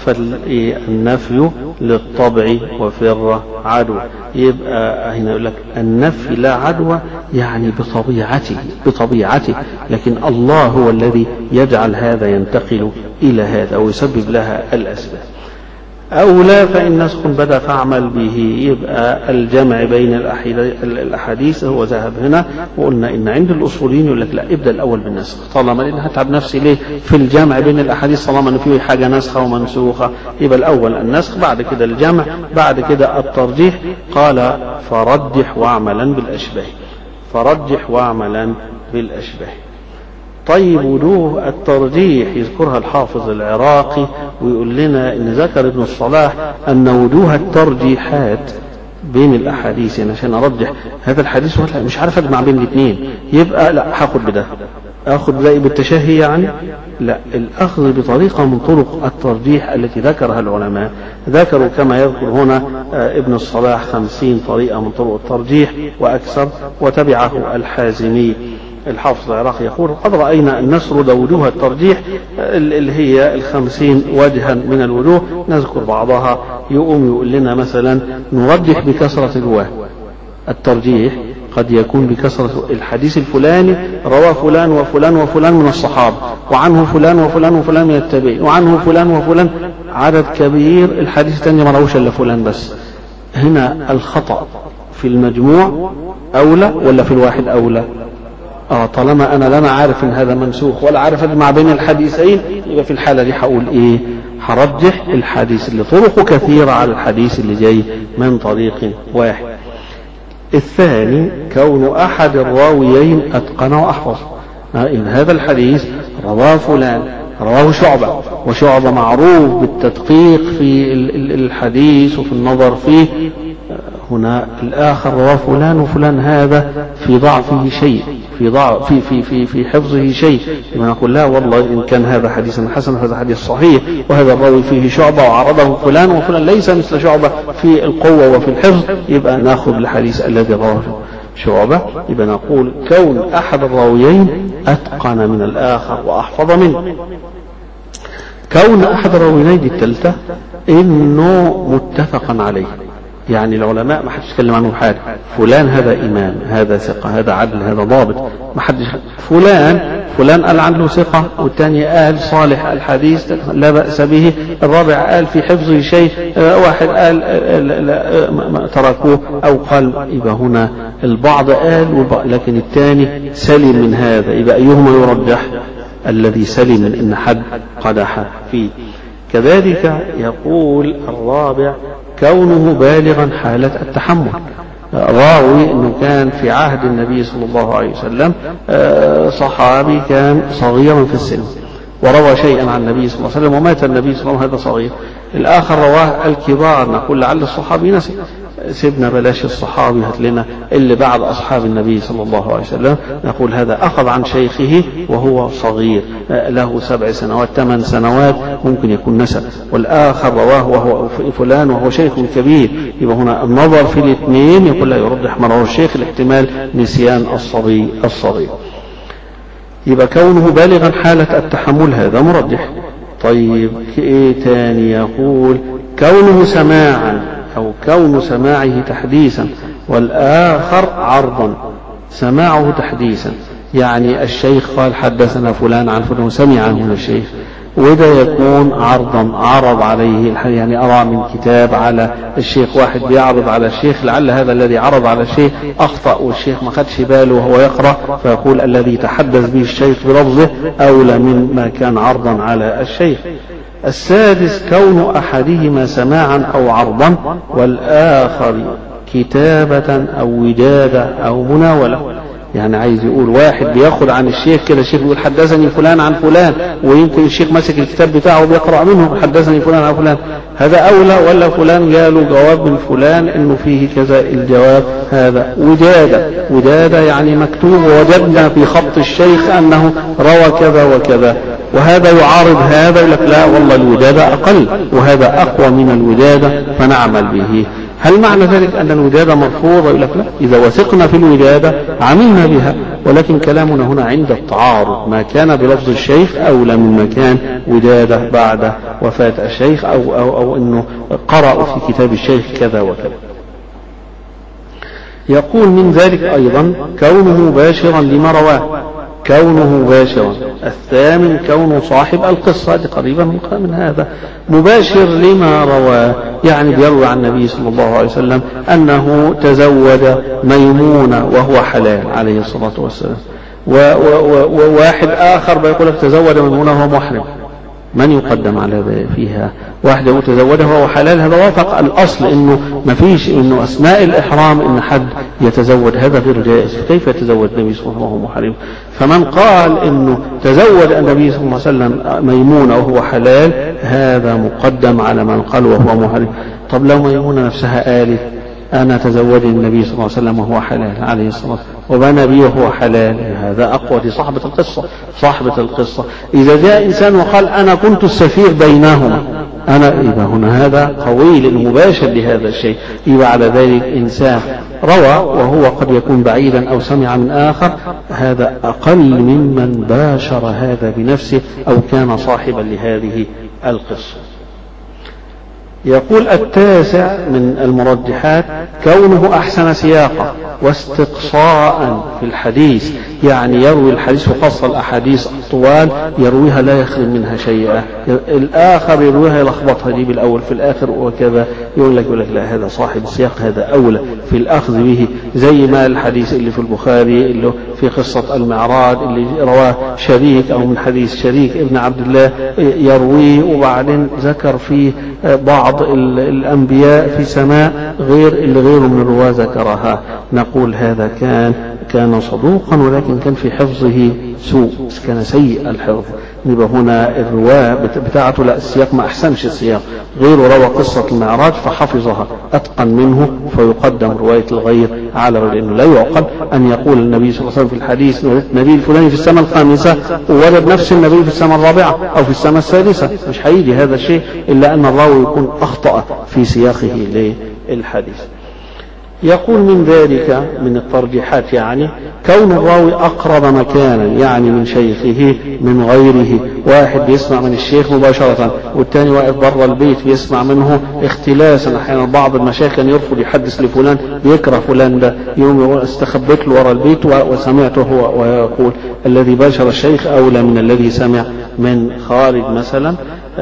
Speaker 2: فالنفي للطبع وفر عدوى. يبقى هنا يقول لك النفي لا عدوى يعني بطبيعته، لكن الله هو الذي يجعل هذا ينتقل إلى هذا ويسبب لها الأسباب. أو لا فإن نسخ بدا فاعمل به. يبقى الجمع بين الأحاديث هو ذهب هنا، وقلنا إن عند الأصوليين يقول لك لا، ابدأ الأول بالنسخ، طالما لأن هتعب نفسي ليه في الجمع بين الأحاديث طالما إن فيه حاجة نسخة ومنسوخة. يبقى الأول النسخ، بعد كده الجمع، بعد كده الترجيح. قال فرجح واعملا بالأشباه. فرجح واعملا بالأشباه. طيب وجوه الترجيح يذكرها الحافظ العراقي ويقول لنا ان ذكر ابن الصلاح ان وجوه الترجيحات بين الاحاديث، يعني عشان ارجح هذا الحديث ولا مش عارف اجمع بين الاثنين، يبقى لا هاخد بده، اخذ زي بالتشهي يعني، لا، الاخذ بطريقه من طرق الترجيح التي ذكرها العلماء. ذكروا كما يذكر هنا ابن الصلاح 50 طريقه من طرق الترجيح واكثر، وتبعه الحازمي. الحافظ العراقي يقول قد رأينا أن نسرد وجوه الترجيح اللي هي 50 وجها من الوجوه، نذكر بعضها. يقول لنا مثلا نرجح بكثرة الرواه. الترجيح قد يكون بكثرة الحديث الفلاني رواه فلان وفلان وفلان من الصحابة، وعنه فلان وفلان وفلان من التابعين، وعنه فلان وفلان، عدد كبير. الحديث الثاني ما روش إلا فلان بس. هنا الخطأ في المجموع أولى ولا في الواحد أولى؟ طالما أنا لا عارف إن هذا منسوخ ولا عارف أجمع بين الحديثين، يبقى في الحالة دي هقول إيه؟ هرجح الحديث اللي طرقه كثيرة على الحديث اللي جاي من طريق واحد. الثاني كون أحد الراويين أتقن وأحفظ. إن هذا الحديث رواه فلان رواه شعبة، وشعبة معروف بالتدقيق في الحديث وفي النظر فيه. هنا الآخر رواه فلان وفلان، هذا في ضعفه شيء، في حفظه شيء، لما نقول لا والله إن كان هذا حديث حسن هذا حديث صحيح، وهذا الراوي فيه شعبة وعرضه فلان وفلان ليس مثل شعبة في القوة وفي الحفظ، يبقى نأخذ الحديث الذي رواه شعبة. يبقى نقول كون أحد الراويين أتقن من الآخر وأحفظ منه. كون أحد الراويين دي الثالثة إنه متفقا عليه، يعني العلماء ما حدش يتكلم عنه حاجة، فلان هذا إمام، هذا ثقة، هذا عدل، هذا ضابط، ما حدش. فلان قال عنه ثقة، والثاني قال صالح الحديث لا بأس به، الرابع قال في حفظه شيء، واحد قال لا تركوه أو قال، يبقى هنا البعض قال لكن الثاني سلم من هذا، يبقى أيهما يرجح؟ الذي سلم من إن حد قدح فيه. كذلك يقول الرابع كونه بالغا حالة التحمل، راوي انه كان في عهد النبي صلى الله عليه وسلم صحابي كان صغيرا في السن وروى شيئا عن النبي صلى الله عليه وسلم ومات النبي صلى الله عليه وسلم هذا صغير، الآخر رواه الكبار، نقول لعل الصحابي نسي، سيبنا بلاش الصحابي، هات لنا اللي بعد أصحاب النبي صلى الله عليه وسلم، نقول هذا أخذ عن شيخه وهو صغير له 7 سنوات 8 سنوات ممكن يكون نسى، والآخر رواه وهو فلان وهو شيخ كبير، يبقى هنا النظر في الاثنين يقول لا يرجح ما رواه الشيخ الاحتمال نسيان الصبي الصغير. يبقى كونه بالغا حالة التحمل هذا مرجح. طيب ايه تاني؟ يقول كونه سماعا أو كون سماعه تحديثا والآخر عرضا، سماعه تحديثا يعني الشيخ قال حدثنا فلان عن فلان وسمع عنه الشيخ، وده يكون عرضا، عرض عليه، يعني أرى من كتاب على الشيخ، واحد بيعرض على الشيخ، لعل هذا الذي عرض على الشيخ أخطأ والشيخ ما خدش باله وهو يقرأ، فيقول الذي تحدث به الشيخ بلفظه أولى مما كان عرضا على الشيخ. السادس كون أحدهما سماعا أو عرضا والآخر كتابة أو ودادة أو مناولة، يعني عايز يقول واحد بياخد عن الشيخ كده، الشيخ بيقول حدثني فلان عن فلان، ويمكن الشيخ ماسك الكتاب بتاعه وبيقرأ منه حدثني فلان عن فلان، هذا أولى ولا فلان جاله جواب من فلان إنه فيه كذا الجواب، هذا ودادة يعني مكتوب ووجدنا في خط الشيخ أنه روى كذا وكذا، وهذا يعارض هذا يقول لك لا والله الودادة أقل وهذا أقوى من الودادة فنعمل به. هل معنى ذلك أن الودادة مرفوضة؟ يقول لك لا، إذا وثقنا في الودادة عملنا بها، ولكن كلامنا هنا عند التعارض، ما كان بلفظ الشيخ أولى مما كان ودادة بعد وفاة الشيخ أو أنه قرأوا في كتاب الشيخ كذا وكذا. يقول من ذلك أيضا كونه باشرا لما رواه، كونه باشرا. الثامن كونه صاحب القصة، دي قريبا من هذا، مباشر لما رواه، يعني بيروي عن النبي صلى الله عليه وسلم أنه تزوج ميمونة وهو حلال عليه الصلاة والسلام، وواحد آخر بيقول لك تزوج ميمونة وهو محرم، من يقدم على فيها؟ واحد يقول تزوجها وهو حلال، هذا وافق الأصل إنه ما فيش إنه أثناء الإحرام إن حد يتزوج، هذا غير جائز، كيف يتزوج النبي صلى الله عليه وسلم وهو محرم؟ فمن قال إنه تزوج النبي صلى الله عليه وسلم ميمونة وهو حلال هذا مقدم على من قال وهو محرم. طب لو ميمونة نفسها قالت أنا تزوج النبي صلى الله عليه وسلم وهو حلال عليه الصلاة وبنى بي وهو حلال، هذا أقوى، دي صاحبة القصة. إذا جاء إنسان وقال أنا كنت السفير بينهما، يبقى هنا هذا قوي لأنه مباشر لهذا الشيء، يبقى على ذلك إنسان روى وهو قد يكون بعيدا أو سمع من آخر، هذا أقل ممن باشر هذا بنفسه أو كان صاحبا لهذه القصة. يقول التاسع من المرجحات كونه أحسن سياقا واستقصاء في الحديث، يعني يروي الحديث وخاصة الأحاديث الطوال يرويها لا يخرج منها شيئا، الآخر يرويها يلخبطها يجيب الأول في الآخر وكذا، يقول لك لا هذا صاحب السياق هذا أولى في الأخذ به، زي ما الحديث اللي في البخاري اللي في قصة المعراج اللي رواه شريك أو من حديث شريك ابن عبد الله يرويه وبعدين ذكر فيه بعض الأنبياء في سماء غير اللي غيره من الرواة ذكرها، نقول هذا كان كان صدوقا ولكن كان في حفظه سوء، كان سيء الحفظ. يبقى هنا الرواية بتاعته لا السياق ما أحسنش السياق، غيره روى قصة المعراج فحفظها أتقن منه فيقدم رواية الغير على، لأنه لا يعقل أن يقول النبي صلى الله عليه وسلم في الحديث النبي الفلاني في السماء الخامسة وولد نفس النبي في السماء الرابعة أو في السماء السادسة، مش هيجي هذا الشيء إلا أن الراوي يكون أخطأ في سياقه للحديث. يقول من ذلك من الترجيحات يعني كون الراوي أقرب مكانا يعني من شيخه من غيره، واحد بيسمع من الشيخ مباشرة والتاني واقف بره البيت بيسمع منه اختلاسا. أحيانا بعض المشايخ كان يرفض يحدث لفلان، بيكره فلان ده، يوم يقول استخبت له ورا البيت وسمعته هو، ويقول الذي باشر الشيخ أولى من الذي سمع من خارج مثلا.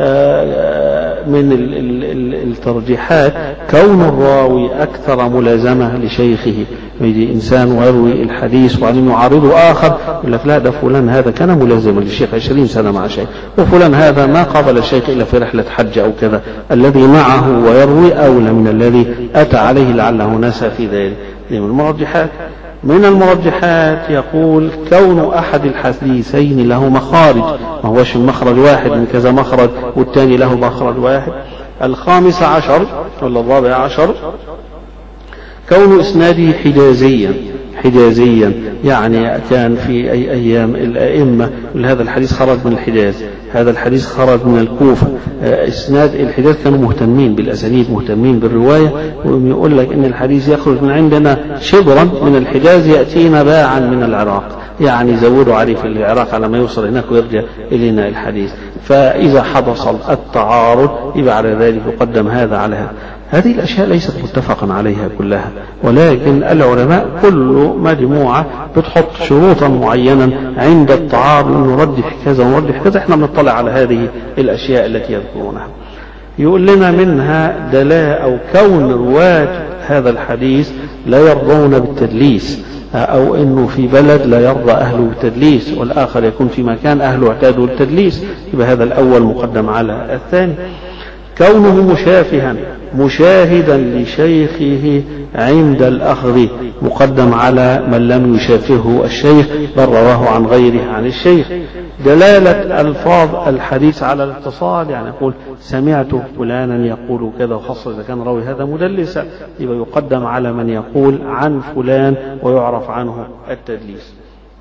Speaker 2: من الترجيحات كون الراوي أكثر ملازمة لشيخه، يجي إنسان ويروي الحديث وبعدين يعارضه آخر يقول لك لا ده فلان هذا كان ملازما للشيخ 20 سنة مع شيخ، وفلان هذا ما قابل الشيخ إلا في رحلة حج أو كذا، الذي معه ويروي أولى من الذي أتى عليه لعله نسى في ذلك. من المرجحات من المرجحات يقول كون أحد الحديثين له مخارج، ما هوش مخرج واحد من كذا مخرج والثاني له مخرج واحد. 15 ولا 14 كون إسناده حجازيا يعني كان في أي أيام الأئمة هذا الحديث خرج من الحجاز، هذا الحديث خرج من الكوفة. إسناد الحجاز كانوا مهتمين بالأسانيد، مهتمين بالرواية، ويقول لك إن الحديث يخرج من عندنا شبرا من الحجاز يأتينا باعا من العراق، يعني زودوا عليه في العراق على ما يوصل هناك ويرجع إلينا الحديث. فإذا حدث التعارض يبقى على ذلك يقدم هذا على هذا. هذه الأشياء ليست متفقا عليها كلها، ولكن العلماء كل مجموعة بتحط شروطا معينة عند التعارض نرجح كذا ونرجح كذا. احنا بنطلع على هذه الأشياء التي يذكرونها. يقول لنا منها دلاء أو كون رواة هذا الحديث لا يرضون بالتدليس، أو أنه في بلد لا يرضى أهله بالتدليس والآخر يكون في مكان أهله اعتادوا بالتدليس، يبقى هذا الأول مقدم على الثاني. كونه مشاهدا لشيخه عند الأخذ مقدم على من لم يشافهه الشيخ بل رواه عن غيره عن الشيخ. دلالة ألفاظ الحديث على الاتصال، يعني يقول سمعت فلانا يقول كذا، وخاصة إذا كان راوي هذا مدلسا يبقى يقدم على من يقول عن فلان ويعرف عنه التدليس.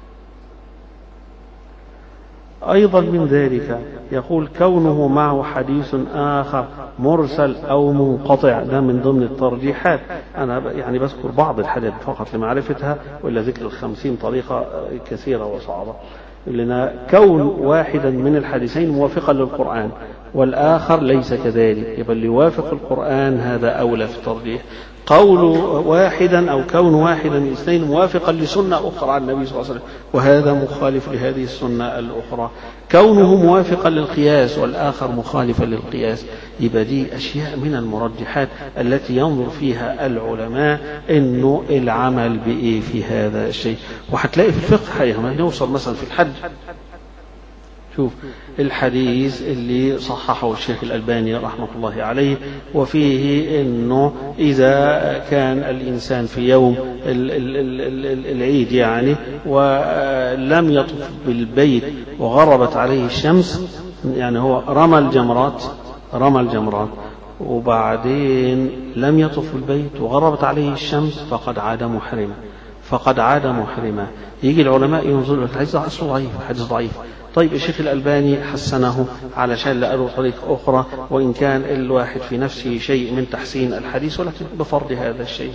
Speaker 2: أيضا من ذلك يقول كونه معه حديث آخر مرسل أو منقطع، ده من ضمن الترجيحات. أنا يعني بذكر بعض الحاجات فقط لمعرفتها، وإلا ذكر 50 طريقة كثيرة وصعبة. لنا كون واحدا من الحديثين موافقا للقرآن والآخر ليس كذلك، يبقى اللي يوافق القرآن هذا أولى في الترجيح. قول واحدا أو كون واحدا من اثنين موافقا لسنة أخرى عن النبي صلى الله عليه وسلم وهذا مخالف لهذه السنة الأخرى. كونه موافقا للقياس والآخر مخالفا للقياس، يبقى دي أشياء من المرجحات التي ينظر فيها العلماء إنه العمل بإيه في هذا الشيء. وهتلاقي في الفقه حقيقة نوصل مثلا في الحج، شوف الحديث اللي صححه الشيخ الألباني رحمة الله عليه، وفيه إنه إذا كان الإنسان في يوم العيد يعني ولم يطف بالبيت وغربت عليه الشمس، يعني هو رمى الجمرات وبعدين لم يطف بالبيت وغربت عليه الشمس فقد عاد محرما. يجي العلماء ينظروا الحديث ضعيف. طيب الشيخ الألباني حسنه علشان لقوا طريق أخرى، وإن كان الواحد في نفسه شيء من تحسين الحديث ولكن بفرض هذا الشيء.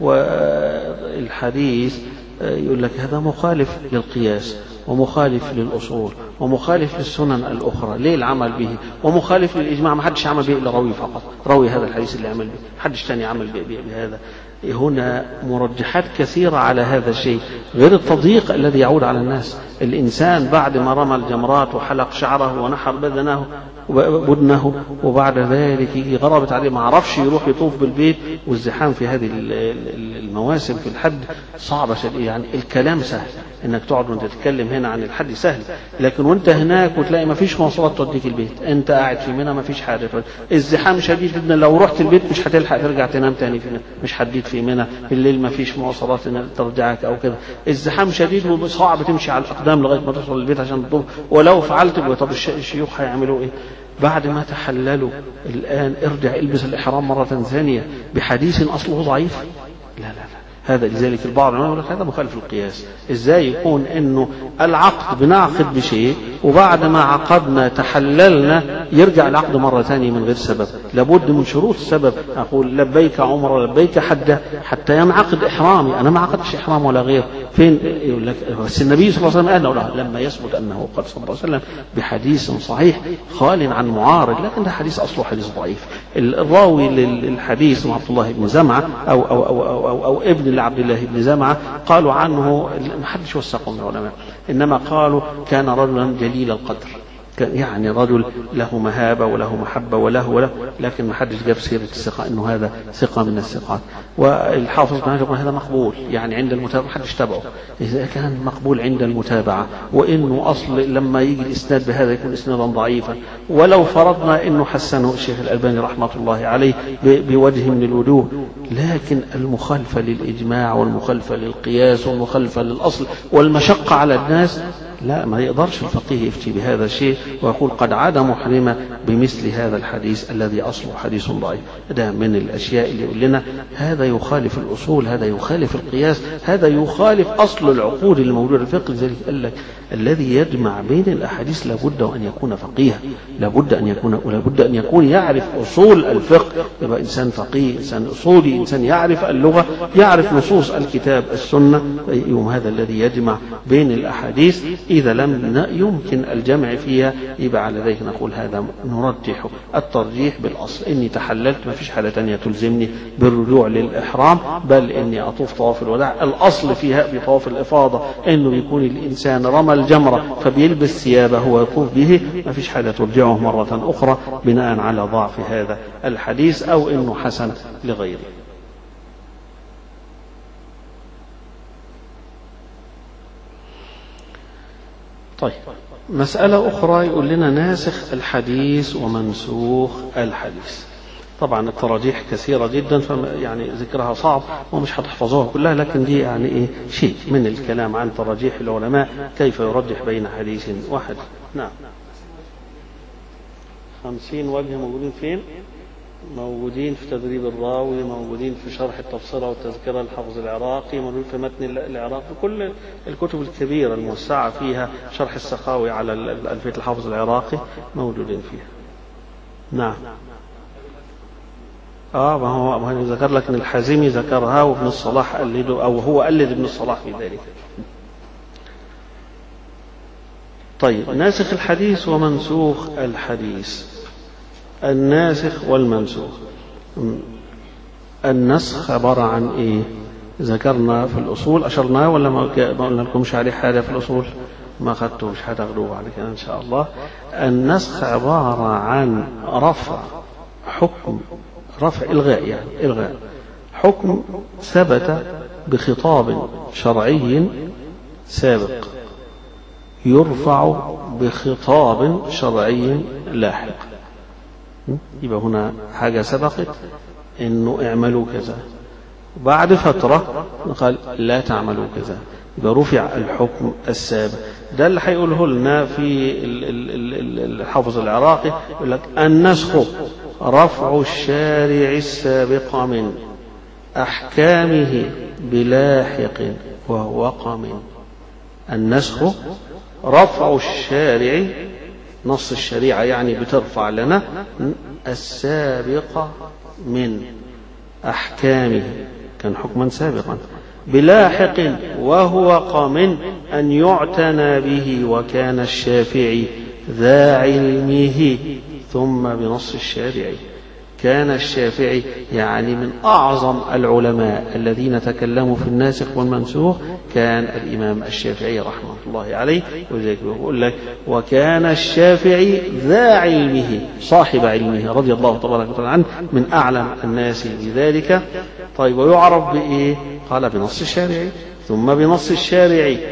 Speaker 2: والحديث يقول لك هذا مخالف للقياس ومخالف للأصول ومخالف للسنن الأخرى، ليه العمل به؟ ومخالف للإجماع، ما حدش عمل به إلا راوي فقط، راوي هذا الحديث اللي عمل به، حدش تاني عمل بهذا. هنا مرجحات كثيرة على هذا الشيء، غير التضييق الذي يعود على الناس. الإنسان بعد ما رمى الجمرات وحلق شعره ونحر بدنه وبعد ذلك يجي غربت عليه ما عرفش يروح يطوف بالبيت، والزحام في هذه المواسم في الحج صعبة شديدة، يعني الكلام سهل انك تقعد وانت تتكلم هنا عن الحج سهل، لكن وانت هناك وتلاقي ما فيش مواصلات توديك البيت، انت قاعد في منى ما فيش حاجه، الزحام شديد جدا، لو رحت البيت مش هتلحق ترجع تنام تاني في منى، مش هتبيت في منى بالليل، ما فيش مواصلات ان ترجعك او كده، الزحام شديد وصعب تمشي على الاقدام لغايه ما توصل البيت عشان تطوف، ولو فعلت طب الشيوخ هيعملوا ايه؟ بعد ما تحللوا الآن ارجع البس الإحرام مرة ثانية بحديث أصله ضعيف؟ لا لا لا، هذا لذلك البعض يقول لك هذا مخالف القياس. ازاي يكون انه العقد بنعقد بشيء وبعد ما عقدنا تحللنا يرجع العقد مرة ثانية من غير سبب؟ لابد من شروط السبب. اقول لبيك عمره لبيك حجه حتى ينعقد احرامي، انا ما عقدتش احرام ولا غير، فين؟ يقول لك بس النبي صلى الله عليه وسلم قال لما يثبت انه قال صلى الله عليه وسلم بحديث صحيح خال عن معارض، لكن ده حديث اصله حديث ضعيف. الراوي للحديث عبد الله بن زمعه او ابن لعبد الله بن زمعه قالوا عنه ما حدش وثقه من العلماء، انما قالوا كان رجلا جليل القدر، يعني رجل له مهابة وله محبة وله لكن ما حدش جاب سيرة الثقة انه هذا ثقة من الثقات. والحافظ بن حجر هذا مقبول يعني عند المتابعة، ما حدش تبعه اذا كان مقبول عند المتابعة، وانه اصل لما يجي الاسناد بهذا يكون اسنادا ضعيفا، ولو فرضنا انه حسنه الشيخ الألباني رحمة الله عليه بوجه من الوجوه، لكن المخالفة للإجماع والمخالفة للقياس والمخالفة للأصل والمشقة على الناس، لا، ما يقدرش الفقيه يفتي بهذا الشيء ويقول قد عاد محرما بمثل هذا الحديث الذي أصله حديث ضعيف. ده من الأشياء اللي يقول لنا هذا يخالف الأصول، هذا يخالف القياس، هذا يخالف أصل العقود الموجودة في الفقه. لذلك قال لك الذي يجمع بين الأحاديث لابد أن يكون فقيها، لابد أن يكون يعرف أصول الفقه، يبقى إنسان فقيه، إنسان أصولي، إنسان يعرف اللغة، يعرف نصوص الكتاب السنة، يوم هذا الذي يجمع بين الأحاديث. إذا لم يمكن الجمع فيها يبقى على ذلك نقول هذا نرجح الترجيح بالأصل، إني تحللت ما فيش حالة تانية تلزمني بالرجوع للإحرام، بل إني أطوف طواف الوداع. الأصل فيها بطواف الإفاضة إنه يكون الإنسان رمى الجمرة فبيلبس ثيابه ويطوف به، ما فيش حالة ترجعه مرة أخرى بناء على ضعف هذا الحديث أو إنه حسن لغيره. طيب، مسألة أخرى يقول لنا ناسخ الحديث ومنسوخ الحديث. طبعا التراجيح كثيرة جدا يعني ذكرها صعب ومش هتحفظوها كلها، لكن دي يعني إيه شيء من الكلام عن تراجيح العلماء كيف يرجح بين حديث واحد. نعم، 50 وجه موجودين فين؟ موجودين في تدريب الراوي، موجودين في شرح التفسير والتذكرة للحافظ العراقي، موجودين في متن العراقي، كل الكتب الكبيرة الموسعة فيها شرح السخاوي على ألفية الحافظ العراقي موجودين فيها. نعم، ما هو ذكر لك ان الحازمي ذكرها وابن الصلاح قلده، او هو قلد ابن الصلاح في ذلك. طيب، ناسخ الحديث ومنسوخ الحديث. الناسخ والمنسوخ، النسخ عبارة عن ايه؟ ذكرنا في الأصول، أشرنا ولا ما قلنا لكمش عليه حاجة في الأصول؟ ما أخذتوش، هتاخدوه بعد كده إن شاء الله. النسخ عبارة عن رفع حكم، رفع إلغاء، يعني إلغاء حكم ثبت بخطاب شرعي سابق يرفع بخطاب شرعي لاحق. يبقى هنا حاجة سبقت إنه اعملوا كذا، بعد فترة قال لا تعملوا كذا، يبقى رفع الحكم السابق. ده اللي هيقوله لنا في الحافظ العراقي، يقول لك النسخ رفع الشارع السابق من أحكامه بلاحق وهو وقم. النسخ رفع الشارع، نص الشريعة يعني بترفع لنا السابق من أحكامه، كان حكما سابقا، بلاحق وهو قام أن يعتنى به، وكان الشافعي ذا علمه، ثم بنص الشارع. كان الشافعي يعني من أعظم العلماء الذين تكلموا في الناسخ والمنسوخ، كان الإمام الشافعي رحمه الله عليه. وذلك يقول لك وكان الشافعي ذا علمه، صاحب علمه رضي الله تبارك وتعالى عنه، من أعلم الناس بذلك. طيب، ويعرف بإيه؟ قال بنص الشارع، ثم بنص الشارع،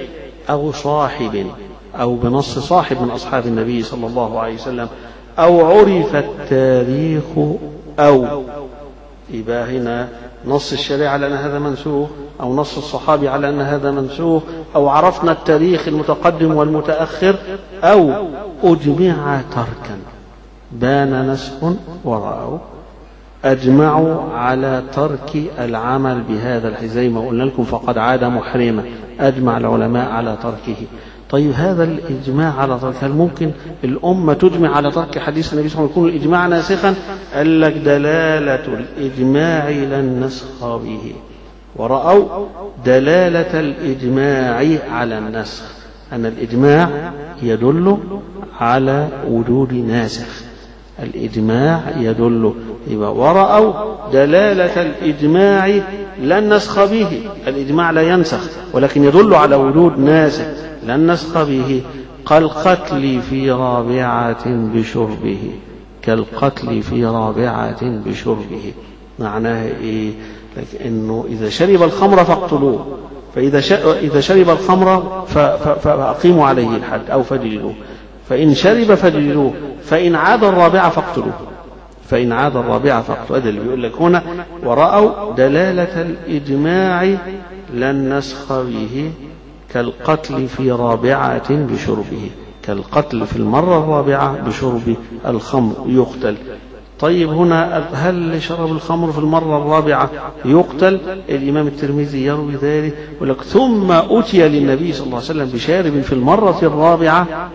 Speaker 2: أو صاحب أو بنص صاحب من أصحاب النبي صلى الله عليه وسلم أو عرف التاريخ أو، يبقى هنا نص الشريعة على أن هذا منسوخ، أو نص الصحابي على أن هذا منسوخ، أو عرفنا التاريخ المتقدم والمتأخر، أو أجمع تركا بان نسخ ورأوا أجمعوا على ترك العمل بهذا الحديث زي ما قلنا لكم فقد عاد محرما، أجمع العلماء على تركه. طيب هذا الإجماع على ترك، هل ممكن الأمة تجمع على ترك حديث النبي صلى الله عليه وسلم يكون الإجماع ناسخا؟ قال لك دلالة الإجماع لا النسخ به، ورأوا دلالة الإجماع على النسخ، أن الإجماع يدل على وجود ناسخ، الإجماع يدل، ورأوا دلالة الإجماع لا النسخ به، الإجماع لا ينسخ ولكن يدل على وجود ناسخ لا النسخ به، كالقتل في رابعة بشربه، كالقتل في رابعة بشربه. معناه إيه؟ إنه إذا شرب الخمر فاقتلوه، فإذا شرب الخمر فأقيموا عليه الحد أو فجلدوه، فإن شرب فجلدوه، فإن عاد الرابعة فاقتلوه، فإن عاد الرابعة فاقتلوه. هذا اللي بيقول لك هنا ورأوا دلالة الإجماع لا النسخ به، كالقتل في رابعة بشربه، كالقتل في المرة الرابعة بشرب الخمر يقتل. طيب هنا هل شرب الخمر في المرة الرابعة يقتل؟ الإمام الترمذي يروي ذلك، ولك ثم أتي للنبي صلى الله عليه وسلم بشارب في المرة الرابعة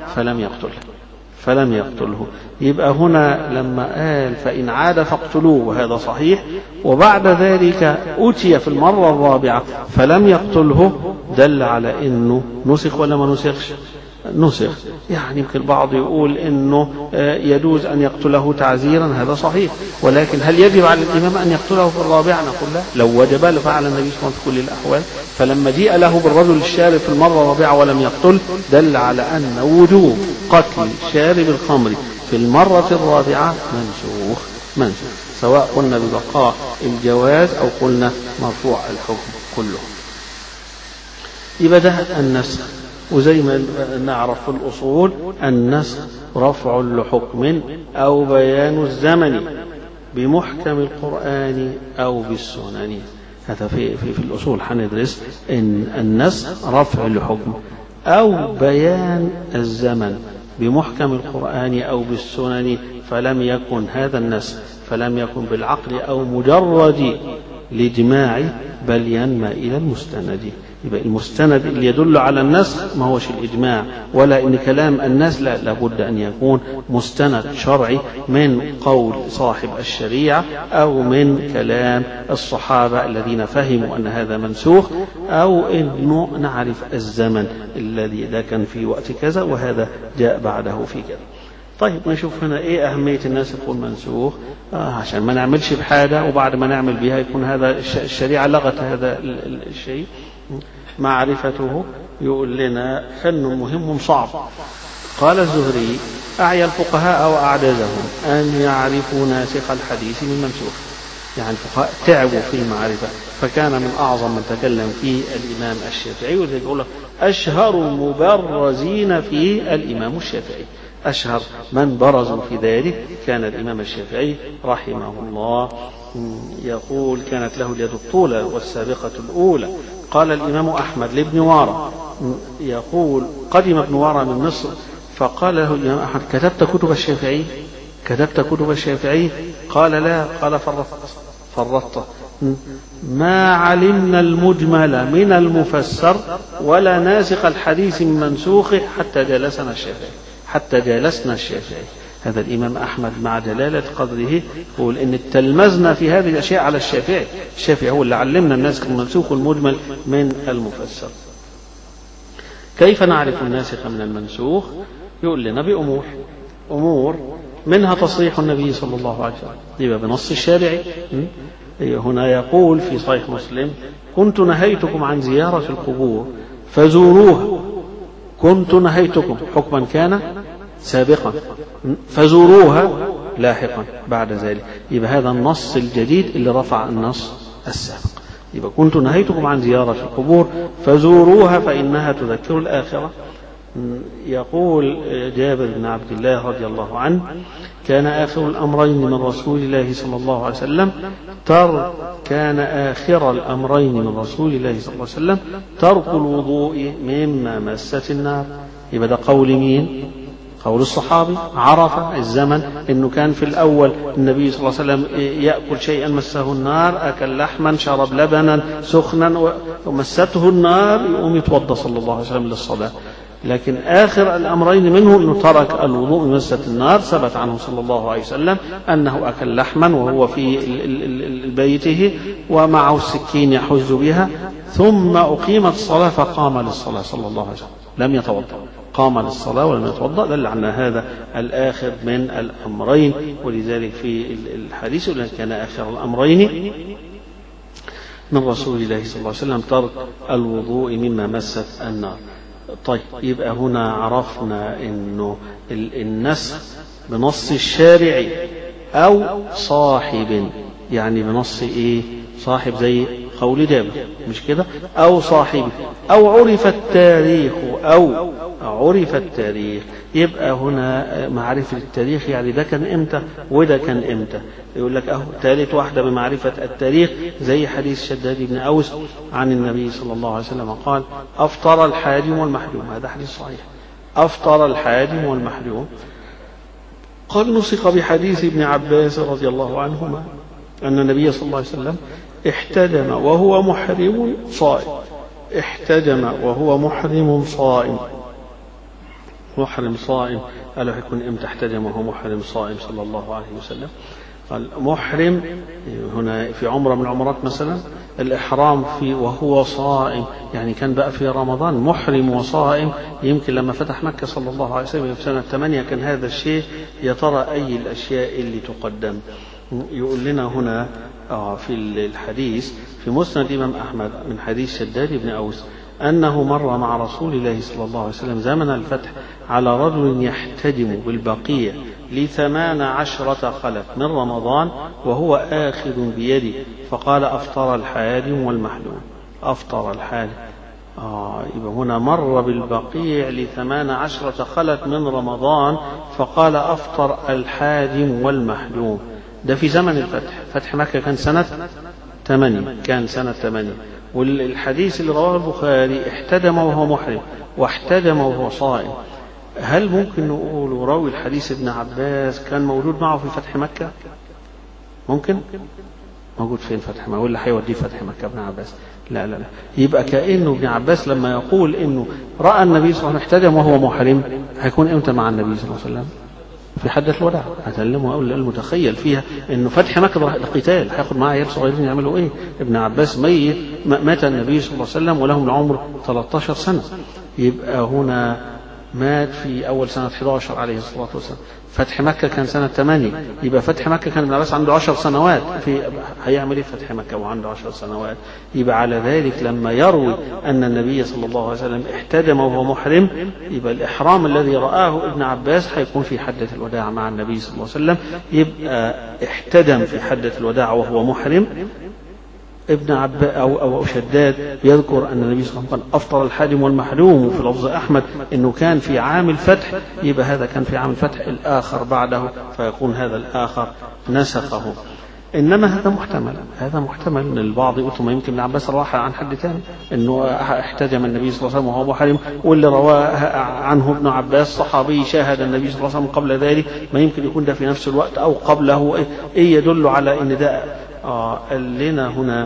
Speaker 2: فلم يقتله. يبقى هنا لما قال فإن عاد فاقتلوه وهذا صحيح، وبعد ذلك أتي في المرة الرابعة فلم يقتله، دل على أنه نسخ ولا ما نسخش؟ نسخ. يعني يمكن البعض يقول أنه يجوز أن يقتله تعزيرا، هذا صحيح، ولكن هل يجب على الإمام أن يقتله في الرابعة؟ نقول لا، لو وجب لفعل النبي صلى الله عليه وسلم في كل الأحوال. فلما جيء له بالرجل الشارب في المرة الرابعة ولم يقتل، دل على أن وجوب قتل شارب الخمر في المرة الرابعة منسوخ، سواء قلنا ببقاء الجواز أو قلنا مرفوع الحكم كله. يبقى ده النسخ. وزي ما نعرف في الأصول النسخ رفع لحكم أو بيان الزمن بمحكم القرآن أو بالسنن. هذا في الأصول حندرس إن النسخ رفع لحكم أو بيان الزمن بمحكم القرآن أو بالسنن، فلم يكن هذا النسخ فلم يكن بالعقل أو مجرد الإجماع، بل ينمى إلى المستند. يبقى المستند اللي يدل على النسخ ما هوش الإجماع ولا إن كلام الناس، لا، لابد أن يكون مستند شرعي من قول صاحب الشريعة أو من كلام الصحابة الذين فهموا أن هذا منسوخ، أو إنه نعرف الزمن الذي ده كان في وقت كذا وهذا جاء بعده في كذا. طيب نشوف هنا ايه أهمية الناسخ والمنسوخ، عشان ما نعملش بحاجة وبعد ما نعمل بها يكون هذا الشريعة لغت هذا الشيء. معرفته يقول لنا فن مهم صعب. قال الزهري: أعيا الفقهاء وأعجزهم أن يعرفوا ناسخ الحديث من منسوخ. يعني الفقهاء تعبوا في المعرفة، فكان من أعظم من تكلم فيه الإمام الشافعي، وذلك يقول لك أشهر مبرزين فيه الإمام الشافعي، أشهر من برزوا في ذلك كان الإمام الشافعي رحمه الله. يقول: كانت له اليد الطولى والسابقة الأولى. قال الإمام أحمد لابن وارى، يقول: قدم ابن وارى من مصر فقال له الإمام أحمد: كتبت كتب الشافعي؟ قال: لا. قال: فرطت. ما علمنا المجمل من المفسر ولا ناسخ الحديث من منسوخه حتى جالسنا الشافعي. هذا الإمام أحمد مع جلالة قدره يقول إن تلمزنا في هذه الأشياء على الشافعي هو اللي علمنا الناسخ المنسوخ والمجمل من المفسر. كيف نعرف الناسخ من المنسوخ؟ يقول لنا بأمور منها تصريح النبي صلى الله عليه وسلم، يبقى بنص الشارع. هنا يقول في صحيح مسلم: كنت نهيتكم عن زيارة القبور فزوروها. كنت نهيتكم حكما كان سابقا، فزوروها لاحقا بعد ذلك. يبقى هذا النص الجديد اللي رفع النص السابق. يبقى كنت نهيتكم عن زيارة القبور فزوروها فإنها تذكر الآخرة. يقول جابر بن عبد الله رضي الله عنه كان آخر الأمرين من رسول الله صلى الله عليه وسلم كان آخر الأمرين من رسول الله صلى الله عليه وسلم ترك الوضوء مما مست النار. يبقى ده قول مين؟ قول الصحابي. عرف الزمن أنه كان في الأول النبي صلى الله عليه وسلم يأكل شيئا مسه النار، أكل لحما، شرب لبنا سخنا ومسته النار يقوم يتوضأ صلى الله عليه وسلم للصلاة. لكن آخر الأمرين منه أنه ترك الوضوء من مسة النار. ثبت عنه صلى الله عليه وسلم أنه أكل لحما وهو في بيته ومعه السكين يحز بها، ثم أقيمت الصلاة فقام للصلاة صلى الله عليه وسلم لم يتوضأ، قام للصلاة ولم يتوضأ. دل على هذا الآخر من الأمرين. ولذلك في الحديث كان آخر الأمرين من رسول الله صلى الله عليه وسلم ترك الوضوء مما مست النار. طيب، يبقى هنا عرفنا انه النسخ بنص الشارع او صاحب، يعني بنص ايه؟ صاحب زي قول جابر، مش كده؟ او صاحب، او عرف التاريخ. يبقى هنا معرفة التاريخ يعني ده كان امتى وده كان امتى. يقول لك ثالث واحدة بمعرفة التاريخ زي حديث شداد بن أوس عن النبي صلى الله عليه وسلم قال أفطر الحاجم والمحجوم. هذا حديث صحيح. أفطر الحاجم والمحجوم. قال نسخ بحديث ابن عباس رضي الله عنهما أن النبي صلى الله عليه وسلم احتجم وهو محرم صائم. احتجم وهو محرم صائم. محرم صائم قال له يكون امتى احتجم وهو محرم صائم صلى الله عليه وسلم؟ قال محرم هنا في عمرة من العمرات مثلا، الإحرام في وهو صائم، يعني كان بقى في رمضان محرم وصائم. يمكن لما فتح مكة صلى الله عليه وسلم في سنة 8 كان هذا الشيء. يا ترى أي الأشياء اللي تقدم؟ يقول لنا هنا في الحديث في مسند الإمام أحمد من حديث شداد بن أوس أنه مر مع رسول الله صلى الله عليه وسلم زمن الفتح على رجل يحتجم بالبقيع ل18 خلف من رمضان وهو آخذ بيده، فقال أفطر الحاجم والمحجوم. أفطر الحاجم. يبقى هنا مر بالبقيع ل18 خلف من رمضان فقال أفطر الحاجم والمحجوم. ده في زمن الفتح. فتح مكة كان سنة 8. كان سنة 8. والحديث اللي رواه البخاري احتجم وهو محرم واحتجم وهو صائم. هل ممكن نقول راوي الحديث ابن عباس كان موجود معه في فتح مكة؟ ممكن؟ موجود فين فتح مكة؟ ولا هيوديه فتح مكة ابن عباس؟ لا لا لا. يبقى كأنه ابن عباس لما يقول انه رأى النبي صلى الله عليه وسلم احتجم وهو محرم هيكون امتى مع النبي صلى الله عليه وسلم؟ في حدة الوداع. هتكلموا أقول المتخيل فيها إنه فتح مكة القتال هياخد معاه عيال صغيرين يعملوا إيه؟ ابن عباس مات النبي صلى الله عليه وسلم ولهم العمر 13 سنة. يبقى هنا مات في أول سنة 11 عليه الصلاة والسلام. فتح مكة كان سنة 8. يبقى فتح مكة كان ابن عباس عنده 10 سنوات. هيعمل إيه فتح مكة وعنده 10 سنوات؟ يبقى على ذلك لما يروي أن النبي صلى الله عليه وسلم احتجم وهو محرم، يبقى الإحرام الذي رآه ابن عباس هيكون في حجة الوداع مع النبي صلى الله عليه وسلم. يبقى احتجم في حجة الوداع وهو محرم. ابن عباس أو شداد يذكر أن النبي صلى الله عليه وسلم قال أفطر الحاجم والمحجوم، وفي لفظ أحمد أنه كان في عام الفتح. يبقى هذا كان في عام الفتح، الآخر بعده، فيكون هذا الآخر نسخه. إنما هذا محتمل أن البعض يقول ما يمكن ابن عباس رواها عن حد ثاني أنه احتجم النبي صلى الله عليه وسلم وهو محرم، واللي رواه عنه ابن عباس صحابي شاهد النبي صلى الله عليه وسلم قبل ذلك، ما يمكن يكون ده في نفس الوقت أو قبله. إيه يدل على أن ده قال لنا هنا.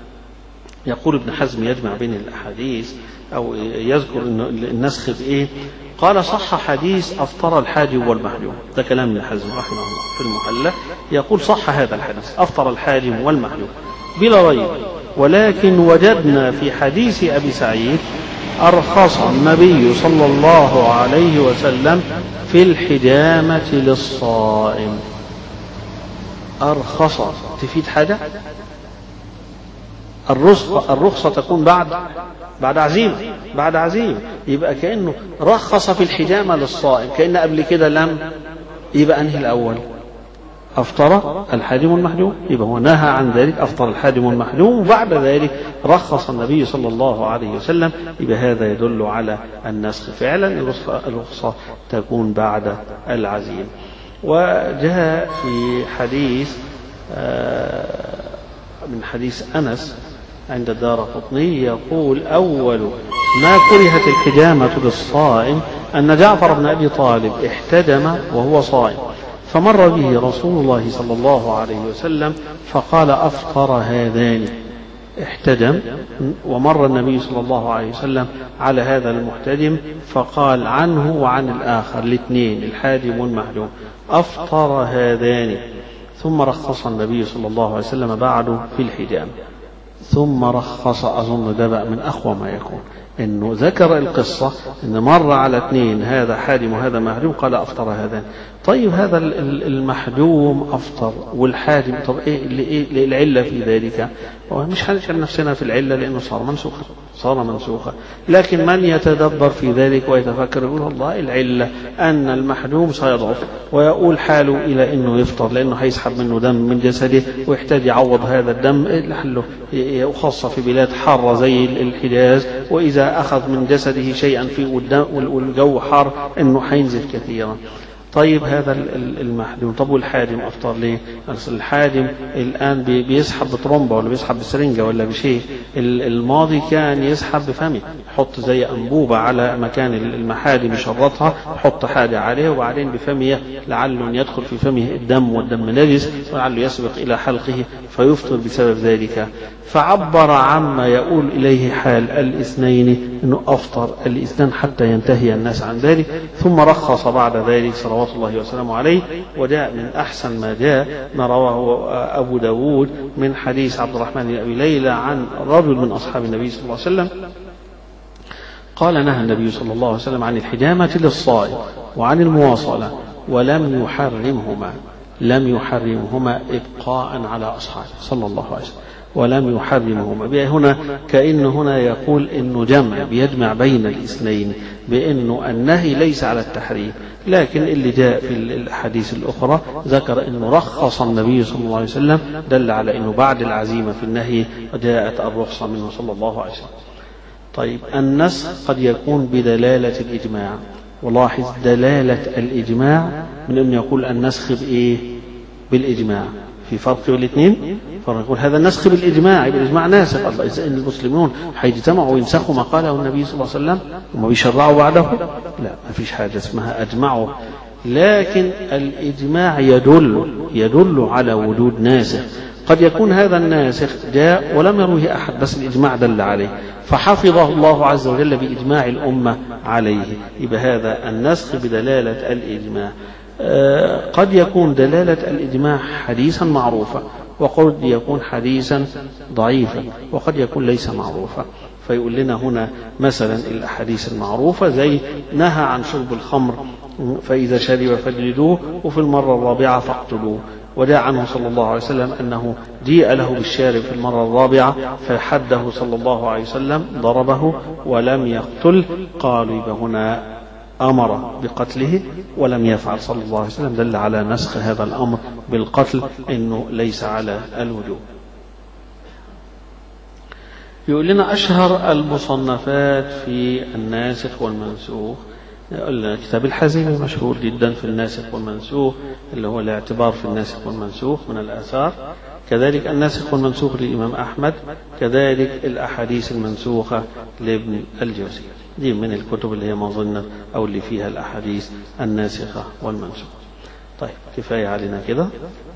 Speaker 2: يقول ابن حزم يجمع بين الأحاديث أو يذكر النسخ بإيه؟ قال صح حديث أفطر الحاجم والمحجوم. ده كلام ابن حزم رحمه الله في المحلى. يقول صح هذا الحديث أفطر الحاجم والمحجوم بلا ريب، ولكن وجدنا في حديث أبي سعيد أرخص النبي صلى الله عليه وسلم في الحجامة للصائم. أرخص تفيد حاجة؟ الرخصة تكون بعد عزيمة. يبقى كأنه رخص في الحجامة للصائم، كأن قبل كده لم. يبقى أنهي الأول؟ أفطر الحادم المحجوم، يبقى هو نهى عن ذلك، أفطر الحادم المحجوم، وبعد ذلك رخص النبي صلى الله عليه وسلم، يبقى هذا يدل على النسخ. فعلا الرخصة تكون بعد العزيمة. وجاء في حديث من حديث أنس عند الدارقطني يقول: أول ما كرهت الحجامة للصائم أن جعفر بن أبي طالب احتجم وهو صائم، فمر به رسول الله صلى الله عليه وسلم فقال: أفطر هذان. احتجم، ومر النبي صلى الله عليه وسلم على هذا المحتجم فقال عنه وعن الآخر الاثنين الحاجم والمحجوم: أفطر هذان. ثم رخص النبي صلى الله عليه وسلم بعده في الحجام. ثم رخص، أظن ده بقى من أقوى ما يكون، إنه ذكر القصة إن مر على اثنين، هذا حاجم وهذا محجوم، قال: أفطر هذان. طيب هذا المحجوم أفطر والحاجم، طب إيه العلة في ذلك؟ مش هنشغل نفسنا في العلة لأنه صار منسوخا، لكن من يتدبر في ذلك ويتفكر يقول: والله العلة أن المحجوم سيضعف ويقول حاله إلى أنه يفطر، لأنه هيسحب منه دم من جسده ويحتاج يعوض هذا الدم لحله، وخاصة في بلاد حارة زي الحجاز، وإذا أخذ من جسده شيئا فيه والجو حار أنه حينزف كثيرا. طيب هذا المحجوم، طب والحاجم أفطر ليه؟ الحاجم الآن بيسحب بطرمبة ولا بيسحب بسرنجة ولا بشيء، الماضي كان يسحب بفمه، يحط زي أنبوبة على مكان المحاجم يشرطها، يحط حاجة عليه وبعدين بفمه لعله يدخل في فمه الدم والدم نجس ولعله يسبق إلى حلقه فيفطر بسبب ذلك. فعبر عما يقول إليه حال الاثنين أنه أفطر الاثنين حتى ينتهي الناس عن ذلك. ثم رخص بعد ذلك صلوات الله وسلامه عليه. وجاء من أحسن ما جاء ما رواه أبو داود من حديث عبد الرحمن بن أبي ليلى عن رجل من أصحاب النبي صلى الله عليه وسلم قال: نهى النبي صلى الله عليه وسلم عن الحجامة للصائم وعن المواصلة ولم يحرمهما إبقاء على أصحابه صلى الله عليه وسلم، ولم يحرمهما. هنا كأنه هنا يقول إنه بيجمع بين الاثنين، بأنه النهي ليس على التحريم، لكن اللي جاء في الحديث الأخرى ذكر أنه رخص النبي صلى الله عليه وسلم، دل على أنه بعد العزيمة في النهي جاءت الرخصة منه صلى الله عليه وسلم. طيب النسخ قد يكون بدلالة الإجماع، ولاحظ دلالة الإجماع من أن يقول النسخ بإيه؟ بالإجماع. في فرق بين الاثنين، فنقول هذا النسخ بالإجماع، بالإجماع ناسخ. الله إذا المسلمون هيجتمعوا وينسخوا ما قاله النبي صلى الله عليه وسلم وما بيشرعوا بعده؟ لا، ما فيش حاجة اسمها أجمعوا، لكن الإجماع يدل على وجود ناسخ. قد يكون هذا الناسخ جاء ولم يروه أحد بس الإجماع دل عليه فحفظه الله عز وجل بإجماع الأمة عليه، يبقى هذا النسخ بدلالة الإجماع. قد يكون دلالة الإجماع حديثا معروفا، وقد يكون حديثا ضعيفا، وقد يكون ليس معروفا. فيقول لنا هنا مثلا الأحاديث المعروفة زي نهى عن شرب الخمر فإذا شرب فاجلدوه وفي المرة الرابعة فاقتلوه. وجاء عنه صلى الله عليه وسلم أنه جيء له بالشارب في المرة الرابعة فحده صلى الله عليه وسلم، ضربه ولم يقتل. قالوا يبقى هنا أمر بقتله ولم يفعل صلى الله عليه وسلم، دل على نسخ هذا الأمر بالقتل إنه ليس على الوجوب. يقول لنا أشهر المصنفات في الناسخ والمنسوخ، كتاب الحزيمي مشهور جدا في الناسخ والمنسوخ اللي هو الاعتبار في الناسخ والمنسوخ من الآثار، كذلك الناسخ والمنسوخ للإمام أحمد، كذلك الأحاديث المنسوخة لابن الجوزي. دي من الكتب اللي هي مظنة أو اللي فيها الأحاديث الناسخة والمنسوخة. طيب كفاية علينا كده.